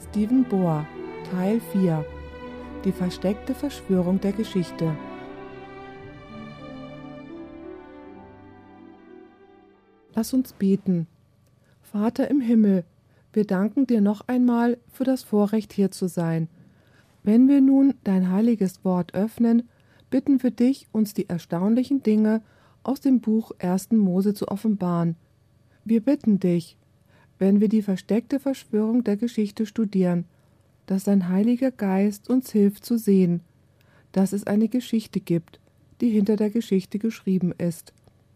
Stephen Bohr, Teil 4. Die versteckte Verschwörung der Geschichte. Lass uns beten. Vater im Himmel, wir danken dir noch einmal für das Vorrecht, hier zu sein. Wenn wir nun dein heiliges Wort öffnen, bitten wir dich, uns die erstaunlichen Dinge aus dem Buch 1. Mose zu offenbaren. Wir bitten dich, wenn wir die versteckte Verschwörung der Geschichte studieren, dass dein Heiliger Geist uns hilft zu sehen, dass es eine Geschichte gibt, die hinter der Geschichte geschrieben ist.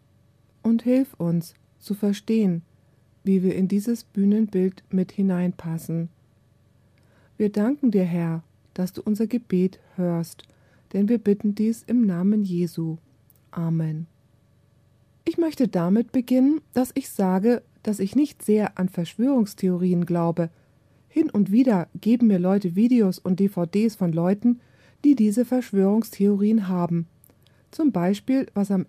Und hilf uns zu verstehen, wie wir in dieses Bühnenbild mit hineinpassen. Wir danken dir, Herr, dass du unser Gebet hörst, denn wir bitten dies im Namen Jesu. Amen. Ich möchte damit beginnen, dass ich sage, dass ich nicht sehr an Verschwörungstheorien glaube. Hin und wieder geben mir Leute Videos und DVDs von Leuten, die diese Verschwörungstheorien haben. Zum Beispiel, was am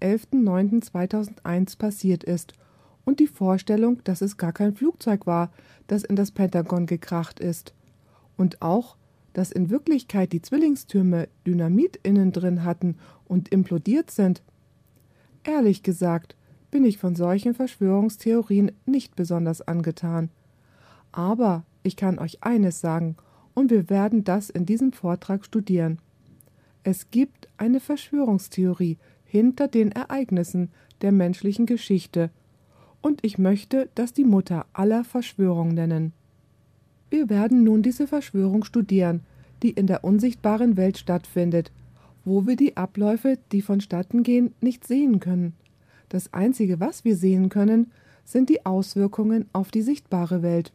11.09.2001 passiert ist und die Vorstellung, dass es gar kein Flugzeug war, das in das Pentagon gekracht ist. Und auch, dass in Wirklichkeit die Zwillingstürme Dynamit innen drin hatten und implodiert sind. Ehrlich gesagt, bin ich von solchen Verschwörungstheorien nicht besonders angetan. Aber ich kann euch eines sagen, und wir werden das in diesem Vortrag studieren. Es gibt eine Verschwörungstheorie hinter den Ereignissen der menschlichen Geschichte, und ich möchte das die Mutter aller Verschwörungen nennen. Wir werden nun diese Verschwörung studieren, die in der unsichtbaren Welt stattfindet, wo wir die Abläufe, die vonstatten gehen, nicht sehen können. Das Einzige, was wir sehen können, sind die Auswirkungen auf die sichtbare Welt.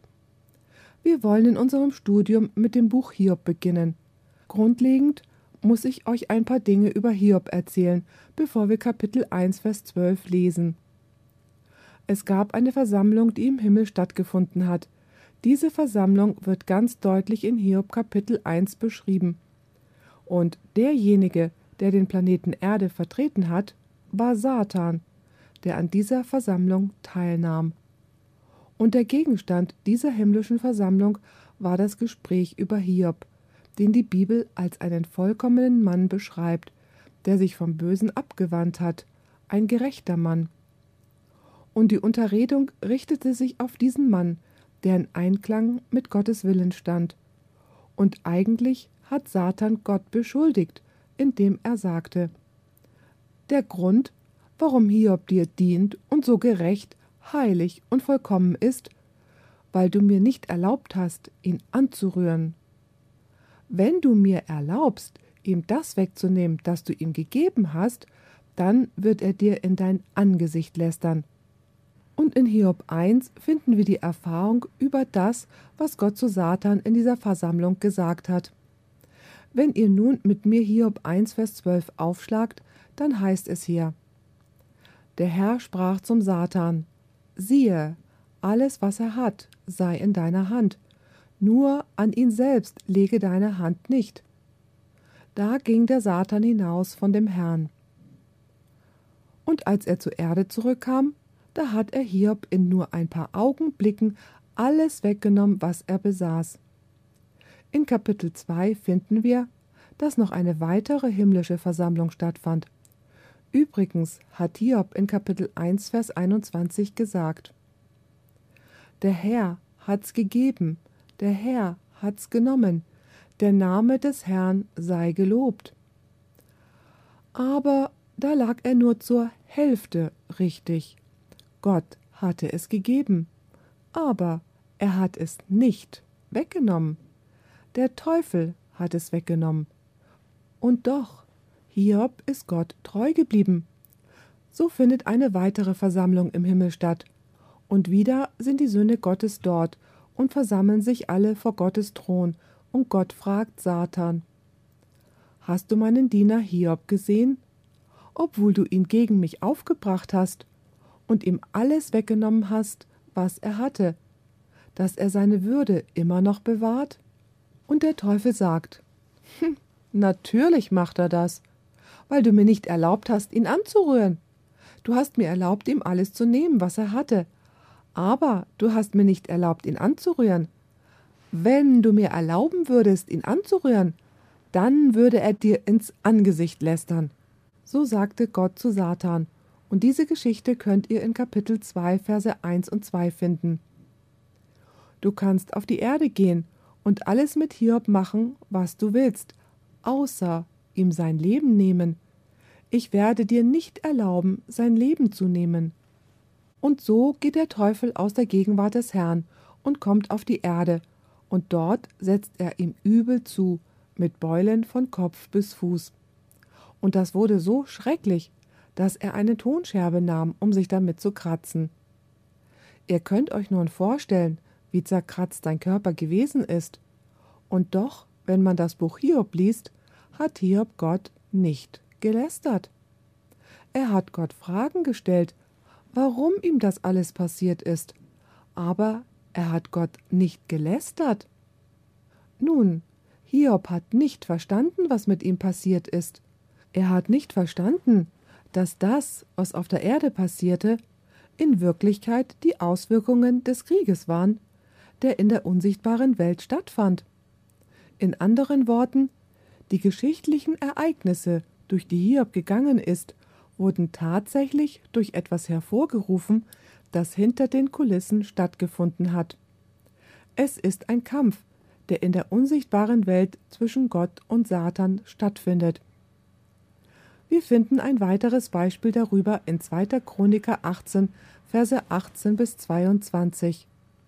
Wir wollen in unserem Studium mit dem Buch Hiob beginnen. Grundlegend muss ich euch ein paar Dinge über Hiob erzählen, bevor wir Kapitel 1, Vers 12 lesen. Es gab eine Versammlung, die im Himmel stattgefunden hat. Diese Versammlung wird ganz deutlich in Hiob Kapitel 1 beschrieben. Und derjenige, der den Planeten Erde vertreten hat, war Satan, der an dieser Versammlung teilnahm. Und der Gegenstand dieser himmlischen Versammlung war das Gespräch über Hiob, den die Bibel als einen vollkommenen Mann beschreibt, der sich vom Bösen abgewandt hat, ein gerechter Mann. Und die Unterredung richtete sich auf diesen Mann, der in Einklang mit Gottes Willen stand. Und eigentlich hat Satan Gott beschuldigt, indem er sagte: Der Grund, warum Hiob dir dient und so gerecht, heilig und vollkommen ist, weil du mir nicht erlaubt hast, ihn anzurühren. Wenn du mir erlaubst, ihm das wegzunehmen, das du ihm gegeben hast, dann wird er dir in dein Angesicht lästern. Und in Hiob 1 finden wir die Erfahrung über das, was Gott zu Satan in dieser Versammlung gesagt hat. Wenn ihr nun mit mir Hiob 1, Vers 12 aufschlagt, dann heißt es hier: Der Herr sprach zum Satan: Siehe, alles, was er hat, sei in deiner Hand, nur an ihn selbst lege deine Hand nicht. Da ging der Satan hinaus von dem Herrn. Und als er zur Erde zurückkam, da hat er Hiob in nur ein paar Augenblicken alles weggenommen, was er besaß. In Kapitel 2 finden wir, dass noch eine weitere himmlische Versammlung stattfand. Übrigens hat Hiob in Kapitel 1, Vers 21 gesagt: Der Herr hat's gegeben, der Herr hat's genommen, der Name des Herrn sei gelobt. Aber da lag er nur zur Hälfte richtig. Gott hatte es gegeben, aber er hat es nicht weggenommen. Der Teufel hat es weggenommen. Und doch, Hiob ist Gott treu geblieben. So findet eine weitere Versammlung im Himmel statt. Und wieder sind die Söhne Gottes dort und versammeln sich alle vor Gottes Thron. Und Gott fragt Satan: Hast du meinen Diener Hiob gesehen? Obwohl du ihn gegen mich aufgebracht hast und ihm alles weggenommen hast, was er hatte, dass er seine Würde immer noch bewahrt? Und der Teufel sagt: Natürlich macht er das, weil du mir nicht erlaubt hast, ihn anzurühren. Du hast mir erlaubt, ihm alles zu nehmen, was er hatte, aber du hast mir nicht erlaubt, ihn anzurühren. Wenn du mir erlauben würdest, ihn anzurühren, dann würde er dir ins Angesicht lästern. So sagte Gott zu Satan. Und diese Geschichte könnt ihr in Kapitel 2, Verse 1 und 2 finden. Du kannst auf die Erde gehen und alles mit Hiob machen, was du willst, außer ihm sein Leben nehmen. Ich werde dir nicht erlauben, sein Leben zu nehmen. Und so geht der Teufel aus der Gegenwart des Herrn und kommt auf die Erde, und dort setzt er ihm übel zu, mit Beulen von Kopf bis Fuß. Und das wurde so schrecklich, dass er eine Tonscherbe nahm, um sich damit zu kratzen. Ihr könnt euch nun vorstellen, wie zerkratzt sein Körper gewesen ist. Und doch, wenn man das Buch Hiob liest, hat Hiob Gott nicht gelästert. Er hat Gott Fragen gestellt, warum ihm das alles passiert ist, aber er hat Gott nicht gelästert. Nun, Hiob hat nicht verstanden, was mit ihm passiert ist. Er hat nicht verstanden, dass das, was auf der Erde passierte, in Wirklichkeit die Auswirkungen des Krieges waren, der in der unsichtbaren Welt stattfand. In anderen Worten, die geschichtlichen Ereignisse, durch die Hiob gegangen ist, wurden tatsächlich durch etwas hervorgerufen, das hinter den Kulissen stattgefunden hat. Es ist ein Kampf, der in der unsichtbaren Welt zwischen Gott und Satan stattfindet. Wir finden ein weiteres Beispiel darüber in 2. Chroniker 18, Verse 18 bis 22.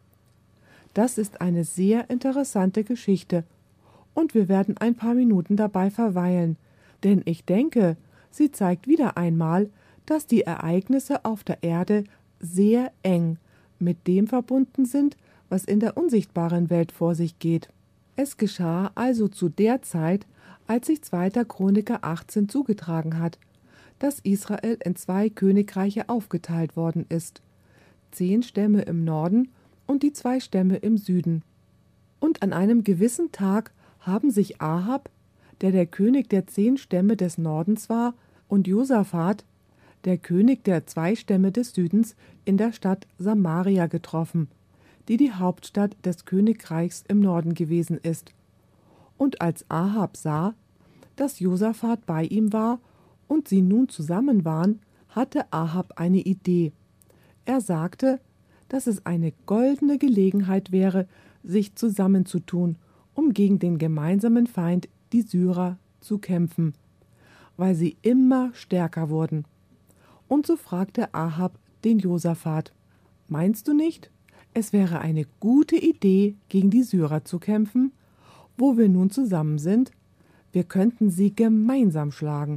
Das ist eine sehr interessante Geschichte, und wir werden ein paar Minuten dabei verweilen, denn ich denke, sie zeigt wieder einmal, dass die Ereignisse auf der Erde sehr eng mit dem verbunden sind, was in der unsichtbaren Welt vor sich geht. Es geschah also zu der Zeit, als sich 2. Chroniker 18 zugetragen hat, dass Israel in 2 Königreiche aufgeteilt worden ist, 10 Stämme im Norden und die 2 Stämme im Süden. Und an einem gewissen Tag haben sich Ahab, der König der 10 Stämme des Nordens war, und Josaphat, der König der 2 Stämme des Südens, in der Stadt Samaria getroffen, die die Hauptstadt des Königreichs im Norden gewesen ist. Und als Ahab sah, dass Josaphat bei ihm war und sie nun zusammen waren, hatte Ahab eine Idee. Er sagte, dass es eine goldene Gelegenheit wäre, sich zusammenzutun, um gegen den gemeinsamen Feind, die Syrer, zu kämpfen, weil sie immer stärker wurden. Und so fragte Ahab den Josaphat: Meinst du nicht, es wäre eine gute Idee, gegen die Syrer zu kämpfen? Wo wir nun zusammen sind, wir könnten sie gemeinsam schlagen.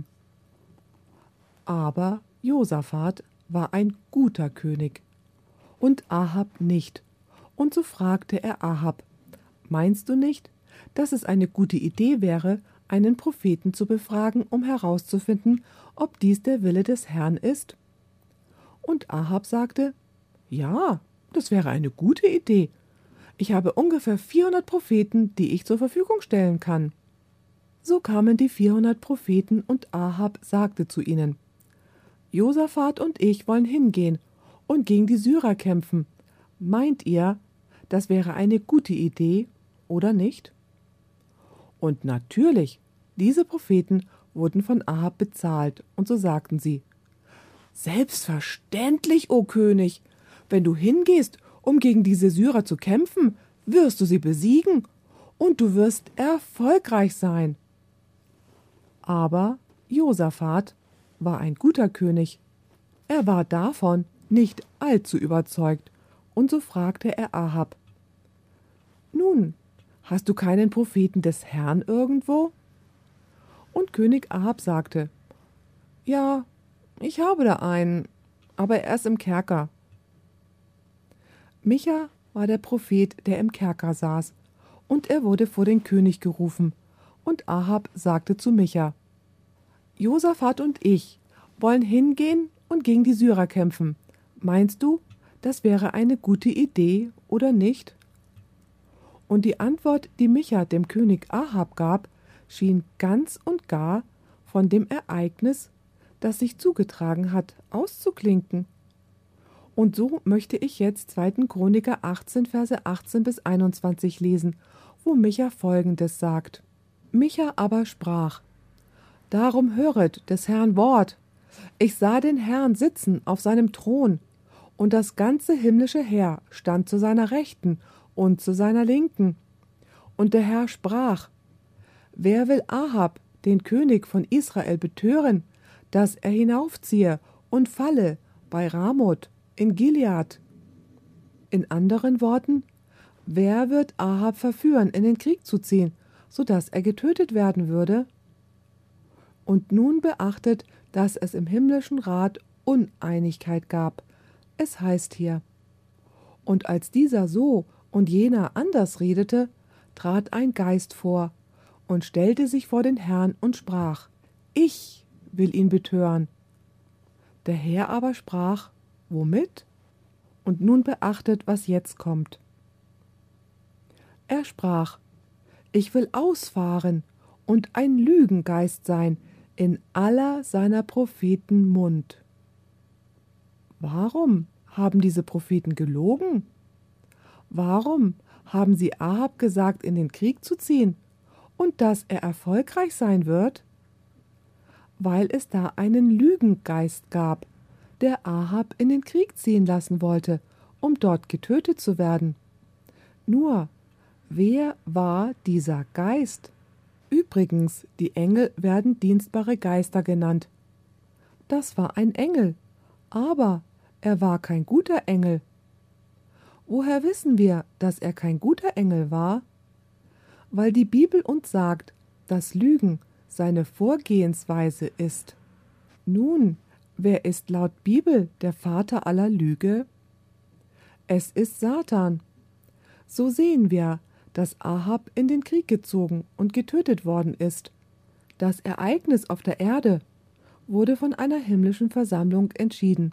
Aber Josaphat war ein guter König und Ahab nicht. Und so fragte er Ahab: Meinst du nicht, dass es eine gute Idee wäre, einen Propheten zu befragen, um herauszufinden, ob dies der Wille des Herrn ist? Und Ahab sagte: Ja, das wäre eine gute Idee. Ich habe ungefähr 400 Propheten, die ich zur Verfügung stellen kann. So kamen die 400 Propheten und Ahab sagte zu ihnen: Josaphat und ich wollen hingehen und gegen die Syrer kämpfen. Meint ihr, das wäre eine gute Idee oder nicht? Und natürlich, diese Propheten wurden von Ahab bezahlt, und so sagten sie: Selbstverständlich, o König, wenn du hingehst, um gegen diese Syrer zu kämpfen, wirst du sie besiegen, und du wirst erfolgreich sein. Aber Josaphat war ein guter König. Er war davon nicht allzu überzeugt, und so fragte er Ahab: Nun, hast du keinen Propheten des Herrn irgendwo? Und König Ahab sagte: Ja, ich habe da einen, aber er ist im Kerker. Micha war der Prophet, der im Kerker saß, und er wurde vor den König gerufen, und Ahab sagte zu Micha: Josaphat und ich wollen hingehen und gegen die Syrer kämpfen. Meinst du, das wäre eine gute Idee oder nicht? Und die Antwort, die Micha dem König Ahab gab, schien ganz und gar von dem Ereignis, das sich zugetragen hat, auszuklinken. Und so möchte ich jetzt 2. Chroniker 18, Verse 18 bis 21 lesen, wo Micha Folgendes sagt. Micha aber sprach: Darum höret des Herrn Wort. Ich sah den Herrn sitzen auf seinem Thron, und das ganze himmlische Heer stand zu seiner Rechten und zu seiner Linken. Und der Herr sprach: Wer will Ahab, den König von Israel, betören, dass er hinaufziehe und falle bei Ramoth in Gilead? In anderen Worten, wer wird Ahab verführen, in den Krieg zu ziehen, so dass er getötet werden würde? Und nun beachtet, dass es im himmlischen Rat Uneinigkeit gab. Es heißt hier: Und als dieser so und jener anders redete, trat ein Geist vor und stellte sich vor den Herrn und sprach: Ich will ihn betören. Der Herr aber sprach: Womit? Und nun beachtet, was jetzt kommt. Er sprach: Ich will ausfahren und ein Lügengeist sein in aller seiner Propheten Mund. Warum haben diese Propheten gelogen? Warum haben sie Ahab gesagt, in den Krieg zu ziehen und dass er erfolgreich sein wird? Weil es da einen Lügengeist gab, der Ahab in den Krieg ziehen lassen wollte, um dort getötet zu werden. Nur, wer war dieser Geist? Übrigens, die Engel werden dienstbare Geister genannt. Das war ein Engel, aber er war kein guter Engel. Woher wissen wir, dass er kein guter Engel war? Weil die Bibel uns sagt, dass Lügen seine Vorgehensweise ist. Nun, wer ist laut Bibel der Vater aller Lüge? Es ist Satan. So sehen wir, dass Ahab in den Krieg gezogen und getötet worden ist. Das Ereignis auf der Erde wurde von einer himmlischen Versammlung entschieden.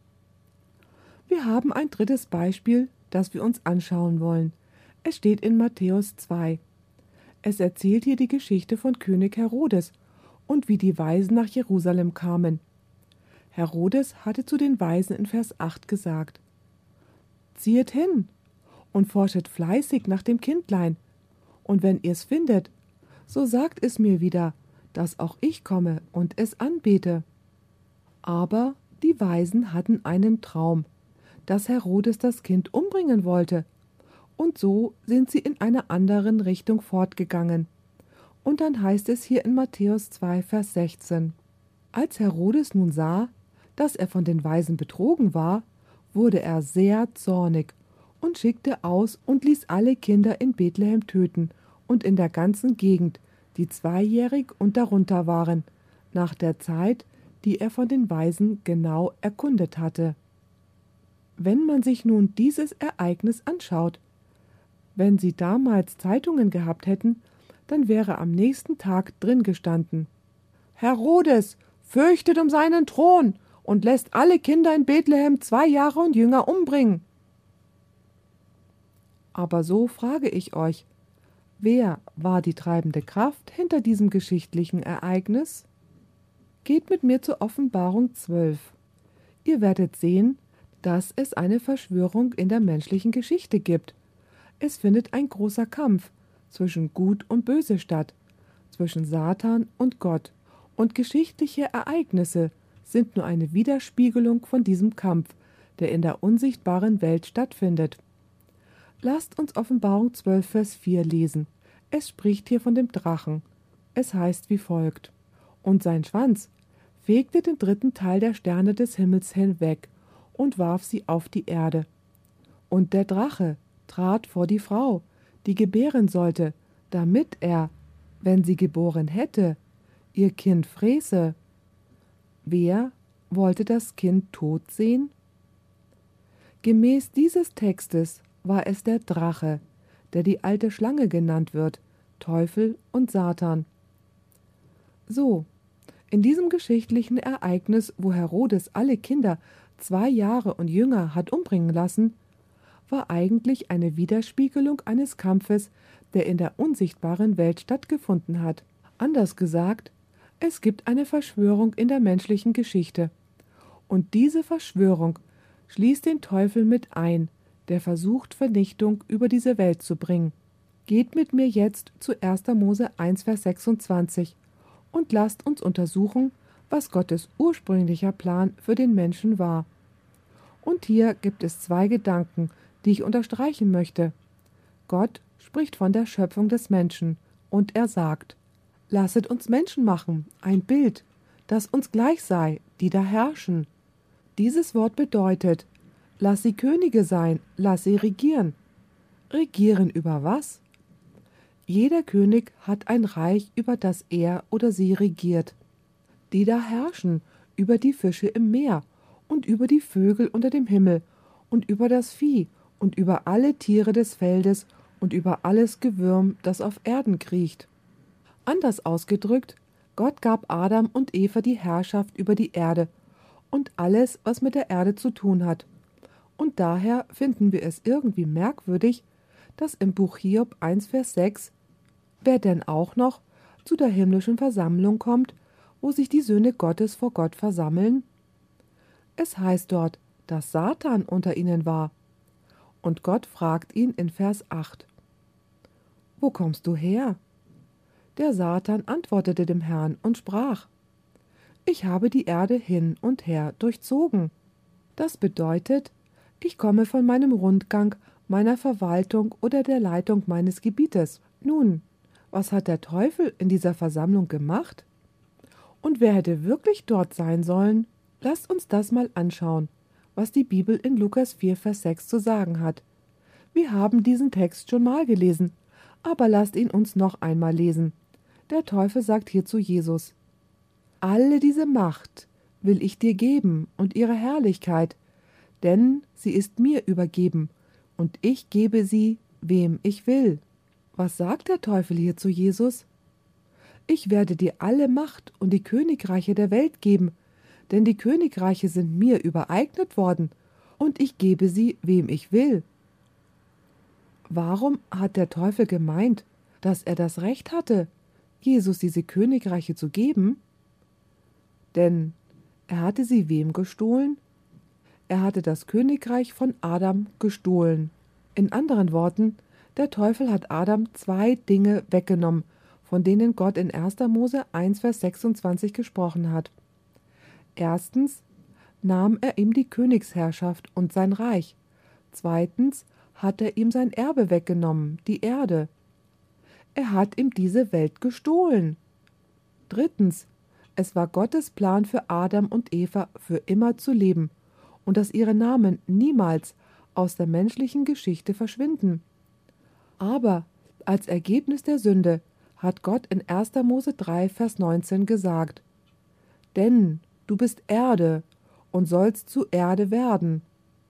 Wir haben ein drittes Beispiel, das wir uns anschauen wollen. Es steht in Matthäus 2. Es erzählt hier die Geschichte von König Herodes und wie die Weisen nach Jerusalem kamen. Herodes hatte zu den Weisen in Vers 8 gesagt: Ziehet hin und forschet fleißig nach dem Kindlein, und wenn ihr's findet, so sagt es mir wieder, dass auch ich komme und es anbete. Aber die Weisen hatten einen Traum, dass Herodes das Kind umbringen wollte, und so sind sie in einer anderen Richtung fortgegangen. Und dann heißt es hier in Matthäus 2, Vers 16: Als Herodes nun sah, dass er von den Weisen betrogen war, wurde er sehr zornig und schickte aus und ließ alle Kinder in Bethlehem töten und in der ganzen Gegend, die 2-jährig und darunter waren, nach der Zeit, die er von den Weisen genau erkundet hatte. Wenn man sich nun dieses Ereignis anschaut, wenn sie damals Zeitungen gehabt hätten, dann wäre am nächsten Tag drin gestanden: Herodes fürchtet um seinen Thron und lässt alle Kinder in Bethlehem 2 Jahre und jünger umbringen. Aber so frage ich euch, wer war die treibende Kraft hinter diesem geschichtlichen Ereignis? Geht mit mir zur Offenbarung 12. Ihr werdet sehen, dass es eine Verschwörung in der menschlichen Geschichte gibt. Es findet ein großer Kampf zwischen Gut und Böse statt, zwischen Satan und Gott, und geschichtliche Ereignisse sind nur eine Widerspiegelung von diesem Kampf, der in der unsichtbaren Welt stattfindet. Lasst uns Offenbarung 12, Vers 4 lesen. Es spricht hier von dem Drachen. Es heißt wie folgt: Und sein Schwanz fegte den 3. Teil der Sterne des Himmels hinweg und warf sie auf die Erde. Und der Drache trat vor die Frau, die gebären sollte, damit er, wenn sie geboren hätte, ihr Kind fräße. Wer wollte das Kind tot sehen? Gemäß dieses Textes war es der Drache, der die alte Schlange genannt wird, Teufel und Satan. So, in diesem geschichtlichen Ereignis, wo Herodes alle Kinder 2 Jahre und jünger hat umbringen lassen, war eigentlich eine Widerspiegelung eines Kampfes, der in der unsichtbaren Welt stattgefunden hat. Anders gesagt, es gibt eine Verschwörung in der menschlichen Geschichte. Und diese Verschwörung schließt den Teufel mit ein, der versucht, Vernichtung über diese Welt zu bringen. Geht mit mir jetzt zu 1. Mose 1, Vers 26 und lasst uns untersuchen, was Gottes ursprünglicher Plan für den Menschen war. Und hier gibt es 2 Gedanken, die ich unterstreichen möchte. Gott spricht von der Schöpfung des Menschen und er sagt: Lasset uns Menschen machen, ein Bild, das uns gleich sei, die da herrschen. Dieses Wort bedeutet: Lass sie Könige sein, lass sie regieren. Regieren über was? Jeder König hat ein Reich, über das er oder sie regiert. Die da herrschen über die Fische im Meer und über die Vögel unter dem Himmel und über das Vieh und über alle Tiere des Feldes und über alles Gewürm, das auf Erden kriecht. Anders ausgedrückt, Gott gab Adam und Eva die Herrschaft über die Erde und alles, was mit der Erde zu tun hat. Und daher finden wir es irgendwie merkwürdig, dass im Buch Hiob 1, Vers 6, wer denn auch noch zu der himmlischen Versammlung kommt, wo sich die Söhne Gottes vor Gott versammeln? Es heißt dort, dass Satan unter ihnen war. Und Gott fragt ihn in Vers 8: Wo kommst du her? Der Satan antwortete dem Herrn und sprach: Ich habe die Erde hin und her durchzogen. Das bedeutet, ich komme von meinem Rundgang, meiner Verwaltung oder der Leitung meines Gebietes. Nun, was hat der Teufel in dieser Versammlung gemacht? Und wer hätte wirklich dort sein sollen? Lasst uns das mal anschauen, was die Bibel in Lukas 4, Vers 6 zu sagen hat. Wir haben diesen Text schon mal gelesen, aber lasst ihn uns noch einmal lesen. Der Teufel sagt hier zu Jesus: Alle diese Macht will ich dir geben und ihre Herrlichkeit, denn sie ist mir übergeben, und ich gebe sie, wem ich will. Was sagt der Teufel hier zu Jesus? Ich werde dir alle Macht und die Königreiche der Welt geben, denn die Königreiche sind mir übereignet worden, und ich gebe sie, wem ich will. Warum hat der Teufel gemeint, dass er das Recht hatte, Jesus diese Königreiche zu geben? Denn er hatte sie wem gestohlen? Er hatte das Königreich von Adam gestohlen. In anderen Worten, der Teufel hat Adam 2 Dinge weggenommen, von denen Gott in 1. Mose 1, Vers 26 gesprochen hat. Erstens nahm er ihm die Königsherrschaft und sein Reich. Zweitens hat er ihm sein Erbe weggenommen, die Erde. Er hat ihm diese Welt gestohlen. Drittens, es war Gottes Plan für Adam und Eva, für immer zu leben und dass ihre Namen niemals aus der menschlichen Geschichte verschwinden. Aber als Ergebnis der Sünde hat Gott in 1. Mose 3, Vers 19 gesagt: Denn du bist Erde und sollst zu Erde werden.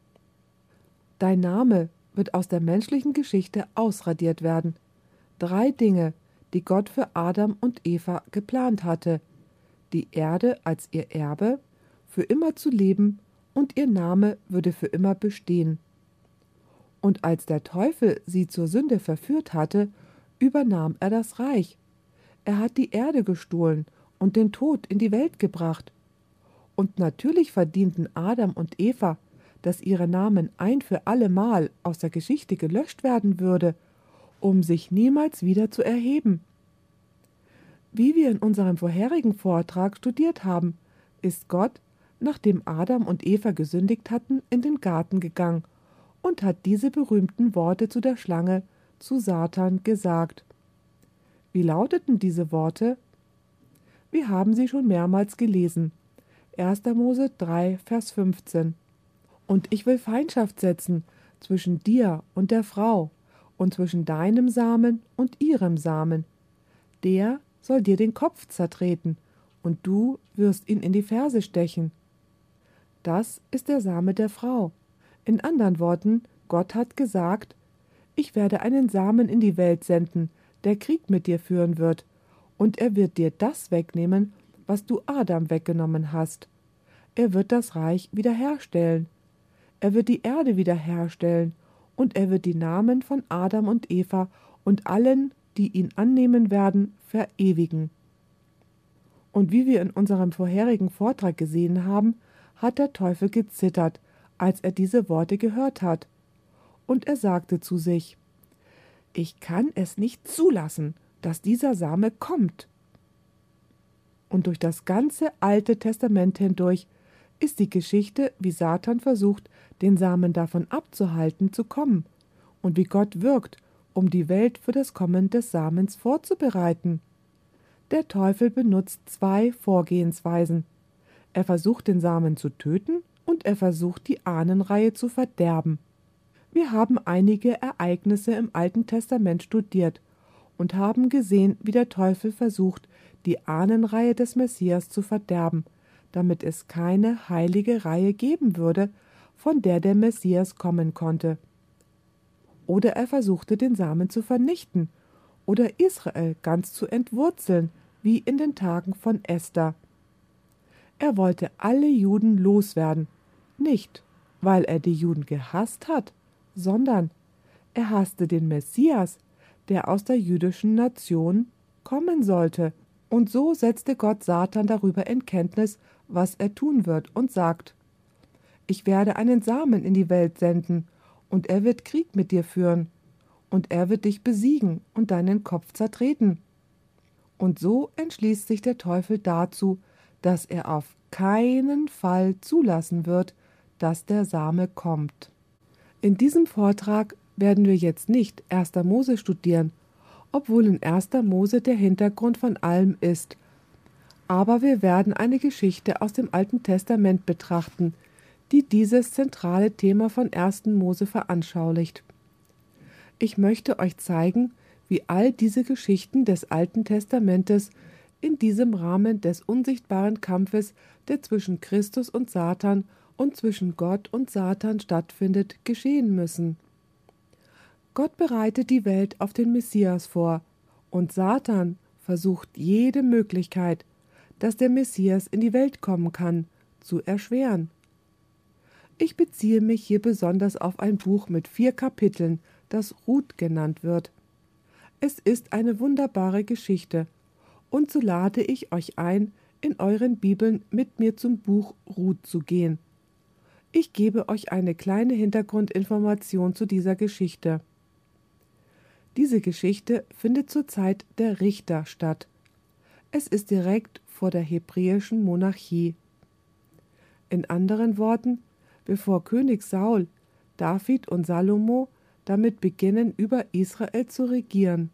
Dein Name wird aus der menschlichen Geschichte ausradiert werden. 3 Dinge, die Gott für Adam und Eva geplant hatte: die Erde als ihr Erbe, für immer zu leben, und ihr Name würde für immer bestehen. Und als der Teufel sie zur Sünde verführt hatte, übernahm er das Reich. Er hat die Erde gestohlen und den Tod in die Welt gebracht. Und natürlich verdienten Adam und Eva, dass ihre Namen ein für allemal aus der Geschichte gelöscht werden würde, um sich niemals wieder zu erheben. Wie wir in unserem vorherigen Vortrag studiert haben, ist Gott, nachdem Adam und Eva gesündigt hatten, in den Garten gegangen und hat diese berühmten Worte zu der Schlange, zu Satan, gesagt. Wie lauteten diese Worte? Wir haben sie schon mehrmals gelesen. 1. Mose 3, Vers 15. Und ich will Feindschaft setzen zwischen dir und der Frau und zwischen deinem Samen und ihrem Samen. Der soll dir den Kopf zertreten, und du wirst ihn in die Ferse stechen. Das ist der Same der Frau. In anderen Worten, Gott hat gesagt: Ich werde einen Samen in die Welt senden, der Krieg mit dir führen wird, und er wird dir das wegnehmen, was du Adam weggenommen hast. Er wird das Reich wiederherstellen. Er wird die Erde wiederherstellen, und er wird die Namen von Adam und Eva und allen, die ihn annehmen werden, verewigen. Und wie wir in unserem vorherigen Vortrag gesehen haben, hat der Teufel gezittert, als er diese Worte gehört hat. Und er sagte zu sich: Ich kann es nicht zulassen, dass dieser Same kommt. Und durch das ganze Alte Testament hindurch ist die Geschichte, wie Satan versucht, den Samen davon abzuhalten, zu kommen, und wie Gott wirkt, um die Welt für das Kommen des Samens vorzubereiten. Der Teufel benutzt zwei Vorgehensweisen. Er versucht, den Samen zu töten, und er versucht, die Ahnenreihe zu verderben. Wir haben einige Ereignisse im Alten Testament studiert und haben gesehen, wie der Teufel versucht, die Ahnenreihe des Messias zu verderben, damit es keine heilige Reihe geben würde, von der der Messias kommen konnte. Oder er versuchte, den Samen zu vernichten oder Israel ganz zu entwurzeln, wie in den Tagen von Esther. Er wollte alle Juden loswerden, nicht, weil er die Juden gehasst hat, sondern er hasste den Messias, der aus der jüdischen Nation kommen sollte. Und so setzte Gott Satan darüber in Kenntnis, was er tun wird, und sagt: Ich werde einen Samen in die Welt senden, und er wird Krieg mit dir führen, und er wird dich besiegen und deinen Kopf zertreten. Und so entschließt sich der Teufel dazu, dass er auf keinen Fall zulassen wird, dass der Same kommt. In diesem Vortrag werden wir jetzt nicht 1. Mose studieren, obwohl in 1. Mose der Hintergrund von allem ist. Aber wir werden eine Geschichte aus dem Alten Testament betrachten, die dieses zentrale Thema von 1. Mose veranschaulicht. Ich möchte euch zeigen, wie all diese Geschichten des Alten Testamentes in diesem Rahmen des unsichtbaren Kampfes, der zwischen Christus und Satan und zwischen Gott und Satan stattfindet, geschehen müssen. Gott bereitet die Welt auf den Messias vor, und Satan versucht jede Möglichkeit, dass der Messias in die Welt kommen kann, zu erschweren. Ich beziehe mich hier besonders auf ein Buch mit 4 Kapiteln, das Ruth genannt wird. Es ist eine wunderbare Geschichte, und so lade ich euch ein, in euren Bibeln mit mir zum Buch Ruth zu gehen. Ich gebe euch eine kleine Hintergrundinformation zu dieser Geschichte. Diese Geschichte findet zur Zeit der Richter statt. Es ist direkt vor der hebräischen Monarchie. In anderen Worten, bevor König Saul, David und Salomo damit beginnen, über Israel zu regieren.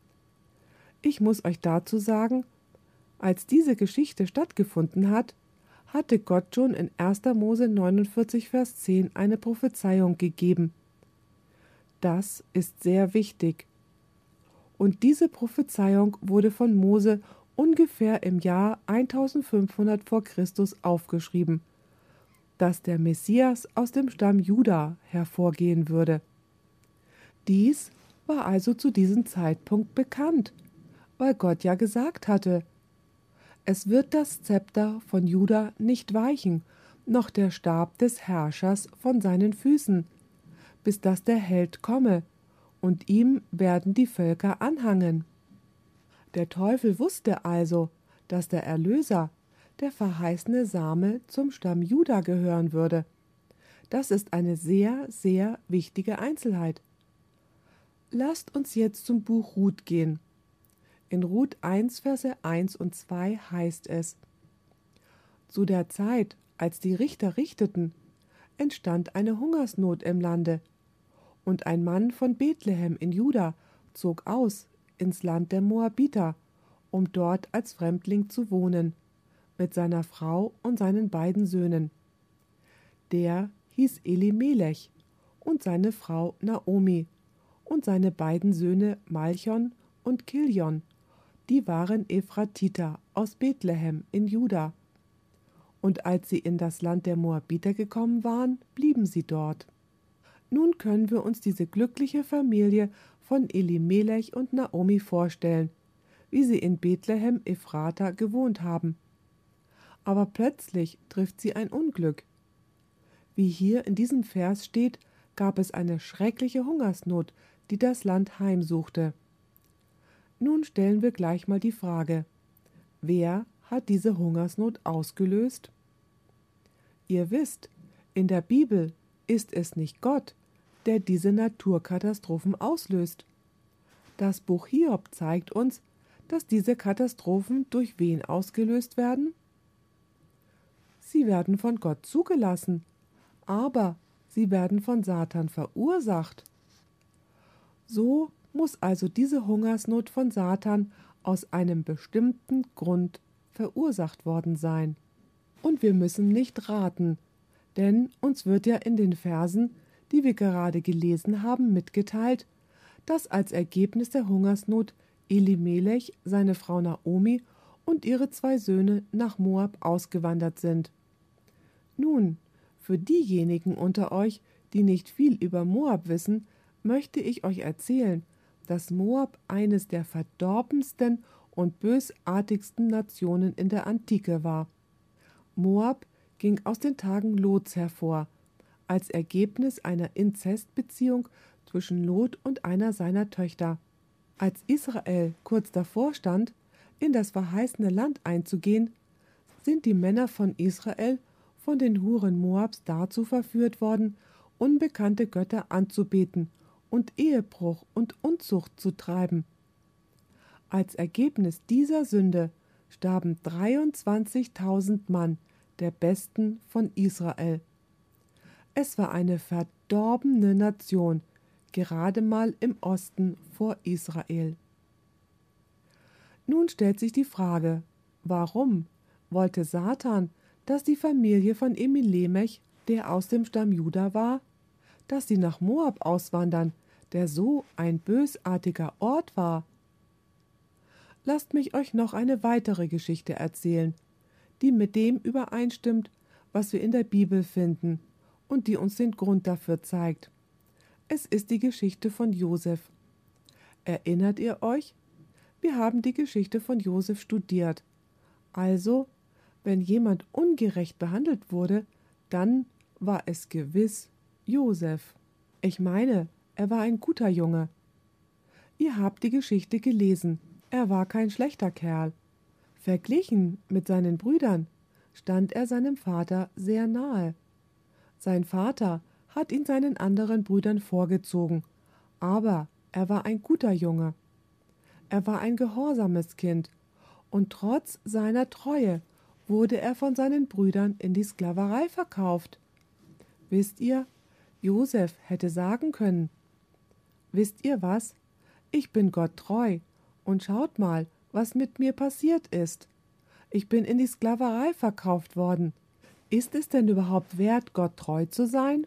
Ich muss euch dazu sagen, als diese Geschichte stattgefunden hat, hatte Gott schon in 1. Mose 49, Vers 10 eine Prophezeiung gegeben. Das ist sehr wichtig. Und diese Prophezeiung wurde von Mose ungefähr im Jahr 1500 vor Christus aufgeschrieben, dass der Messias aus dem Stamm Juda hervorgehen würde. Dies war also zu diesem Zeitpunkt bekannt, weil Gott ja gesagt hatte: Es wird das Zepter von Juda nicht weichen, noch der Stab des Herrschers von seinen Füßen, bis dass der Held komme, und ihm werden die Völker anhangen. Der Teufel wusste also, dass der Erlöser, der verheißene Same, zum Stamm Juda gehören würde. Das ist eine sehr, sehr wichtige Einzelheit. Lasst uns jetzt zum Buch Ruth gehen. In Ruth 1, Verse 1 und 2 heißt es: Zu der Zeit, als die Richter richteten, entstand eine Hungersnot im Lande, und ein Mann von Bethlehem in Juda zog aus ins Land der Moabiter, um dort als Fremdling zu wohnen, mit seiner Frau und seinen beiden Söhnen. Der hieß Elimelech und seine Frau Naomi und seine beiden Söhne Malchon und Kilion, die waren Ephratiter aus Bethlehem in Juda. Und als sie in das Land der Moabiter gekommen waren, blieben sie dort. Nun können wir uns diese glückliche Familie von Elimelech und Naomi vorstellen, wie sie in Bethlehem Ephrata gewohnt haben. Aber plötzlich trifft sie ein Unglück. Wie hier in diesem Vers steht, gab es eine schreckliche Hungersnot, die das Land heimsuchte. Nun stellen wir gleich mal die Frage: Wer hat diese Hungersnot ausgelöst? Ihr wisst, In der Bibel ist es nicht Gott, der diese Naturkatastrophen auslöst. Das Buch Hiob zeigt uns, dass diese Katastrophen durch wen ausgelöst werden? Sie werden von Gott zugelassen, aber sie werden von Satan verursacht. So muss also diese Hungersnot von Satan aus einem bestimmten Grund verursacht worden sein. Und wir müssen nicht raten, denn uns wird ja in den Versen, die wir gerade gelesen haben, mitgeteilt, dass als Ergebnis der Hungersnot Elimelech, seine Frau Naomi und ihre 2 Söhne nach Moab ausgewandert sind. Nun, für diejenigen unter euch, die nicht viel über Moab wissen, möchte ich euch erzählen, dass Moab eines der verdorbensten und bösartigsten Nationen in der Antike war. Moab ging aus den Tagen Lots hervor, als Ergebnis einer Inzestbeziehung zwischen Lot und einer seiner Töchter. Als Israel kurz davor stand, in das verheißene Land einzugehen, sind die Männer von Israel von den Huren Moabs dazu verführt worden, unbekannte Götter anzubeten und Ehebruch und Unzucht zu treiben. Als Ergebnis dieser Sünde starben 23.000 Mann, der Besten von Israel. Es war eine verdorbene Nation, gerade mal im Osten vor Israel. Nun stellt sich die Frage, warum wollte Satan, dass die Familie von Elimelech, der aus dem Stamm Juda war, dass sie nach Moab auswandern, der so ein bösartiger Ort war? Lasst mich euch noch eine weitere Geschichte erzählen, die mit dem übereinstimmt, was wir in der Bibel finden und die uns den Grund dafür zeigt. Es ist die Geschichte von Josef. Erinnert ihr euch? Wir haben die Geschichte von Josef studiert. Also, wenn jemand ungerecht behandelt wurde, dann war es gewiss Josef. Ich meine, er war ein guter Junge. Ihr habt die Geschichte gelesen. Er war kein schlechter Kerl. Verglichen mit seinen Brüdern stand er seinem Vater sehr nahe. Sein Vater hat ihn seinen anderen Brüdern vorgezogen, aber er war ein guter Junge. Er war ein gehorsames Kind, und trotz seiner Treue wurde er von seinen Brüdern in die Sklaverei verkauft. Wisst ihr, Josef hätte sagen können: Wisst ihr was? Ich bin Gott treu, und schaut mal, was mit mir passiert ist. Ich bin in die Sklaverei verkauft worden. Ist es denn überhaupt wert, Gott treu zu sein?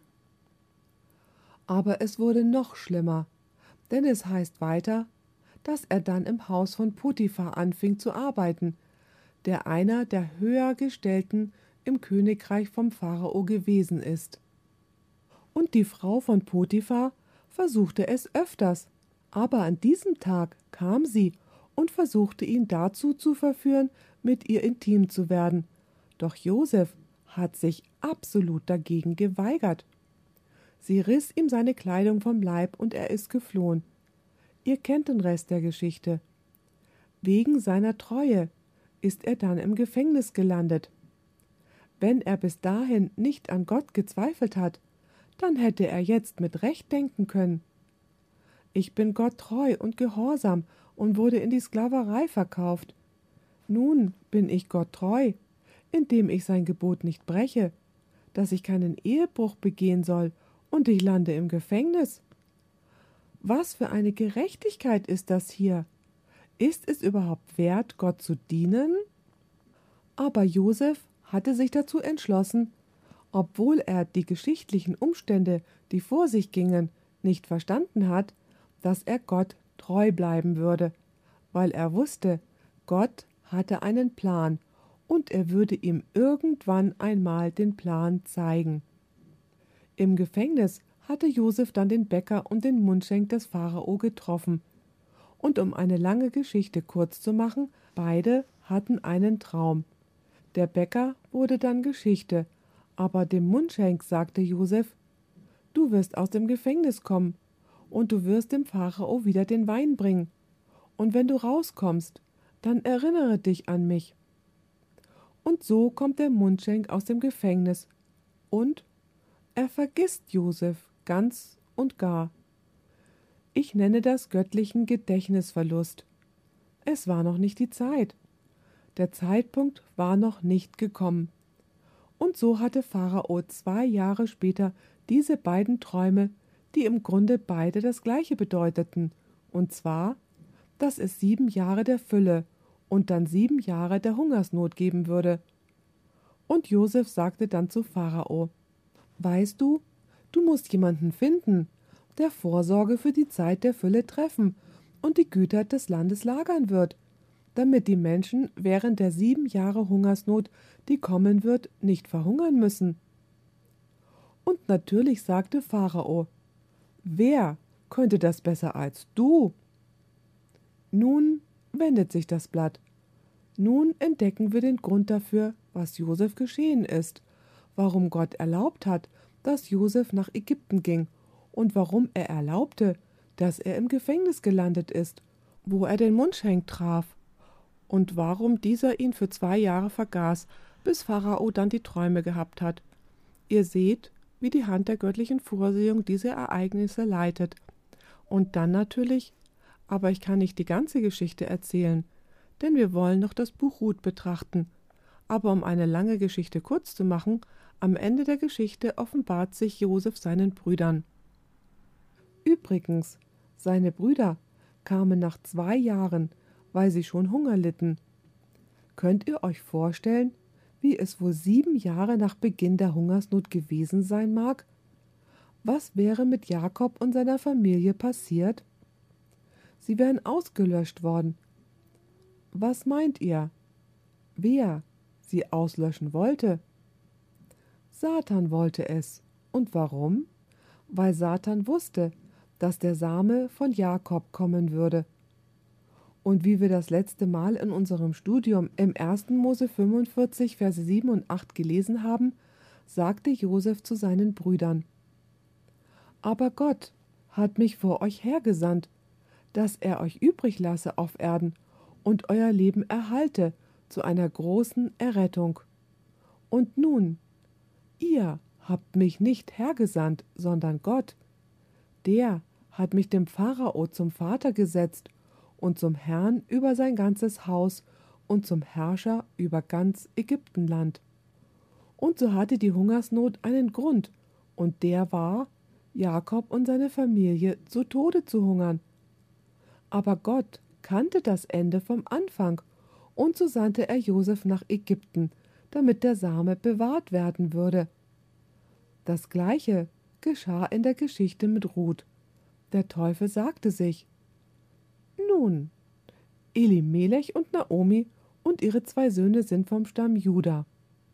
Aber es wurde noch schlimmer, denn es heißt weiter, dass er dann im Haus von Potiphar anfing zu arbeiten, der einer der Höhergestellten im Königreich vom Pharao gewesen ist. Und die Frau von Potiphar versuchte es öfters, aber an diesem Tag kam sie und versuchte ihn dazu zu verführen, mit ihr intim zu werden. Doch Josef hat sich absolut dagegen geweigert. Sie riss ihm seine Kleidung vom Leib und er ist geflohen. Ihr kennt den Rest der Geschichte. Wegen seiner Treue ist er dann im Gefängnis gelandet. Wenn er bis dahin nicht an Gott gezweifelt hat, dann hätte er jetzt mit Recht denken können: Ich bin Gott treu und gehorsam und wurde in die Sklaverei verkauft. Nun bin ich Gott treu, indem ich sein Gebot nicht breche, dass ich keinen Ehebruch begehen soll, und ich lande im Gefängnis. Was für eine Gerechtigkeit ist das hier? Ist es überhaupt wert, Gott zu dienen? Aber Josef hatte sich dazu entschlossen, obwohl er die geschichtlichen Umstände, die vor sich gingen, nicht verstanden hat, dass er Gott treu bleiben würde, weil er wusste, Gott hatte einen Plan und er würde ihm irgendwann einmal den Plan zeigen. Im Gefängnis hatte Josef dann den Bäcker und den Mundschenk des Pharao getroffen. Und um eine lange Geschichte kurz zu machen, beide hatten einen Traum. Der Bäcker wurde dann Geschichte, aber dem Mundschenk sagte Josef: Du wirst aus dem Gefängnis kommen, und du wirst dem Pharao wieder den Wein bringen. Und wenn du rauskommst, dann erinnere dich an mich. Und so kommt der Mundschenk aus dem Gefängnis. Und Er vergisst Josef ganz und gar. Ich nenne das göttlichen Gedächtnisverlust. Es war noch nicht die Zeit. Der Zeitpunkt war noch nicht gekommen. Und so hatte Pharao 2 Jahre später diese beiden Träume, die im Grunde beide das Gleiche bedeuteten, und zwar, dass es 7 Jahre der Fülle und dann 7 Jahre der Hungersnot geben würde. Und Josef sagte dann zu Pharao: Weißt du, du musst jemanden finden, der Vorsorge für die Zeit der Fülle treffen und die Güter des Landes lagern wird, damit die Menschen während der 7 Jahre Hungersnot, die kommen wird, nicht verhungern müssen. Und natürlich sagte Pharao: Wer könnte das besser als du? Nun wendet sich das Blatt. Nun entdecken wir den Grund dafür, was Josef geschehen ist, warum Gott erlaubt hat, dass Josef nach Ägypten ging und warum er erlaubte, dass er im Gefängnis gelandet ist, wo er den Mundschenk traf, und warum dieser ihn für 2 Jahre vergaß, bis Pharao dann die Träume gehabt hat. Ihr seht, wie die Hand der göttlichen Vorsehung diese Ereignisse leitet. Und dann natürlich, aber ich kann nicht die ganze Geschichte erzählen, denn wir wollen noch das Buch Ruth betrachten. Aber um eine lange Geschichte kurz zu machen, am Ende der Geschichte offenbart sich Josef seinen Brüdern. Übrigens, seine Brüder kamen nach 2 Jahren, weil sie schon Hunger litten. Könnt ihr euch vorstellen, wie es wohl 7 Jahre nach Beginn der Hungersnot gewesen sein mag? Was wäre mit Jakob und seiner Familie passiert? Sie wären ausgelöscht worden. Was meint ihr? Wer sie auslöschen wollte? Satan wollte es. Und warum? Weil Satan wusste, dass der Same von Jakob kommen würde. Und wie wir das letzte Mal in unserem Studium im 1. Mose 45, Verse 7 und 8 gelesen haben, sagte Josef zu seinen Brüdern: Aber Gott hat mich vor euch hergesandt, dass er euch übrig lasse auf Erden und euer Leben erhalte zu einer großen Errettung. Und nun, ihr habt mich nicht hergesandt, sondern Gott. Der hat mich dem Pharao zum Vater gesetzt und zum Herrn über sein ganzes Haus und zum Herrscher über ganz Ägyptenland. Und so hatte die Hungersnot einen Grund, und der war, Jakob und seine Familie zu Tode zu hungern. Aber Gott kannte das Ende vom Anfang, und so sandte er Josef nach Ägypten, damit der Same bewahrt werden würde. Das Gleiche geschah in der Geschichte mit Ruth. Der Teufel sagte sich: Nun, Elimelech und Naomi und ihre 2 Söhne sind vom Stamm Juda.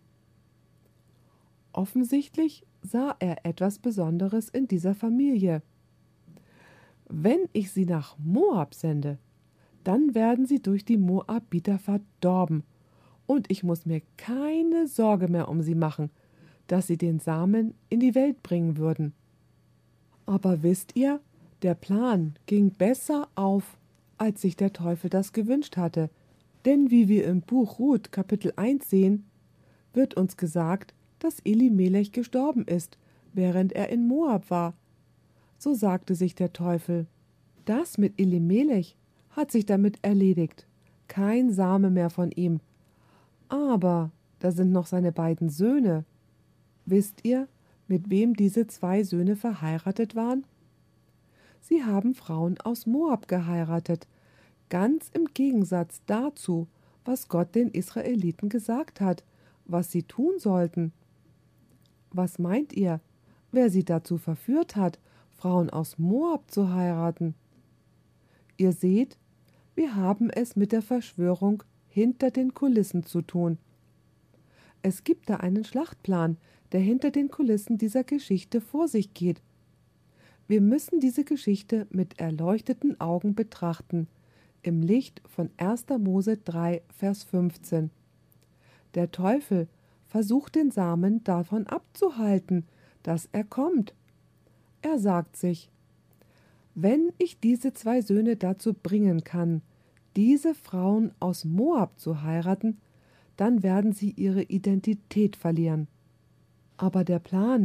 Offensichtlich sah er etwas Besonderes in dieser Familie. Wenn ich sie nach Moab sende, dann werden sie durch die Moabiter verdorben, und ich muss mir keine Sorge mehr um sie machen, dass sie den Samen in die Welt bringen würden. Aber wisst ihr, der Plan ging besser auf, als sich der Teufel das gewünscht hatte. Denn wie wir im Buch Ruth Kapitel 1 sehen, wird uns gesagt, dass Elimelech gestorben ist, während er in Moab war. So sagte sich der Teufel: Das mit Elimelech hat sich damit erledigt, kein Same mehr von ihm. Aber da sind noch seine beiden Söhne. Wisst ihr, mit wem diese 2 Söhne verheiratet waren? Sie haben Frauen aus Moab geheiratet, ganz im Gegensatz dazu, was Gott den Israeliten gesagt hat, was sie tun sollten. Was meint ihr, wer sie dazu verführt hat, Frauen aus Moab zu heiraten? Ihr seht, wir haben es mit der Verschwörung hinter den Kulissen zu tun. Es gibt da einen Schlachtplan, der hinter den Kulissen dieser Geschichte vor sich geht. Wir müssen diese Geschichte mit erleuchteten Augen betrachten, im Licht von 1. Mose 3, Vers 15. Der Teufel versucht den Samen davon abzuhalten, dass er kommt. Er sagt sich: Wenn ich diese 2 Söhne dazu bringen kann, diese Frauen aus Moab zu heiraten, dann werden sie ihre Identität verlieren. Aber der Plan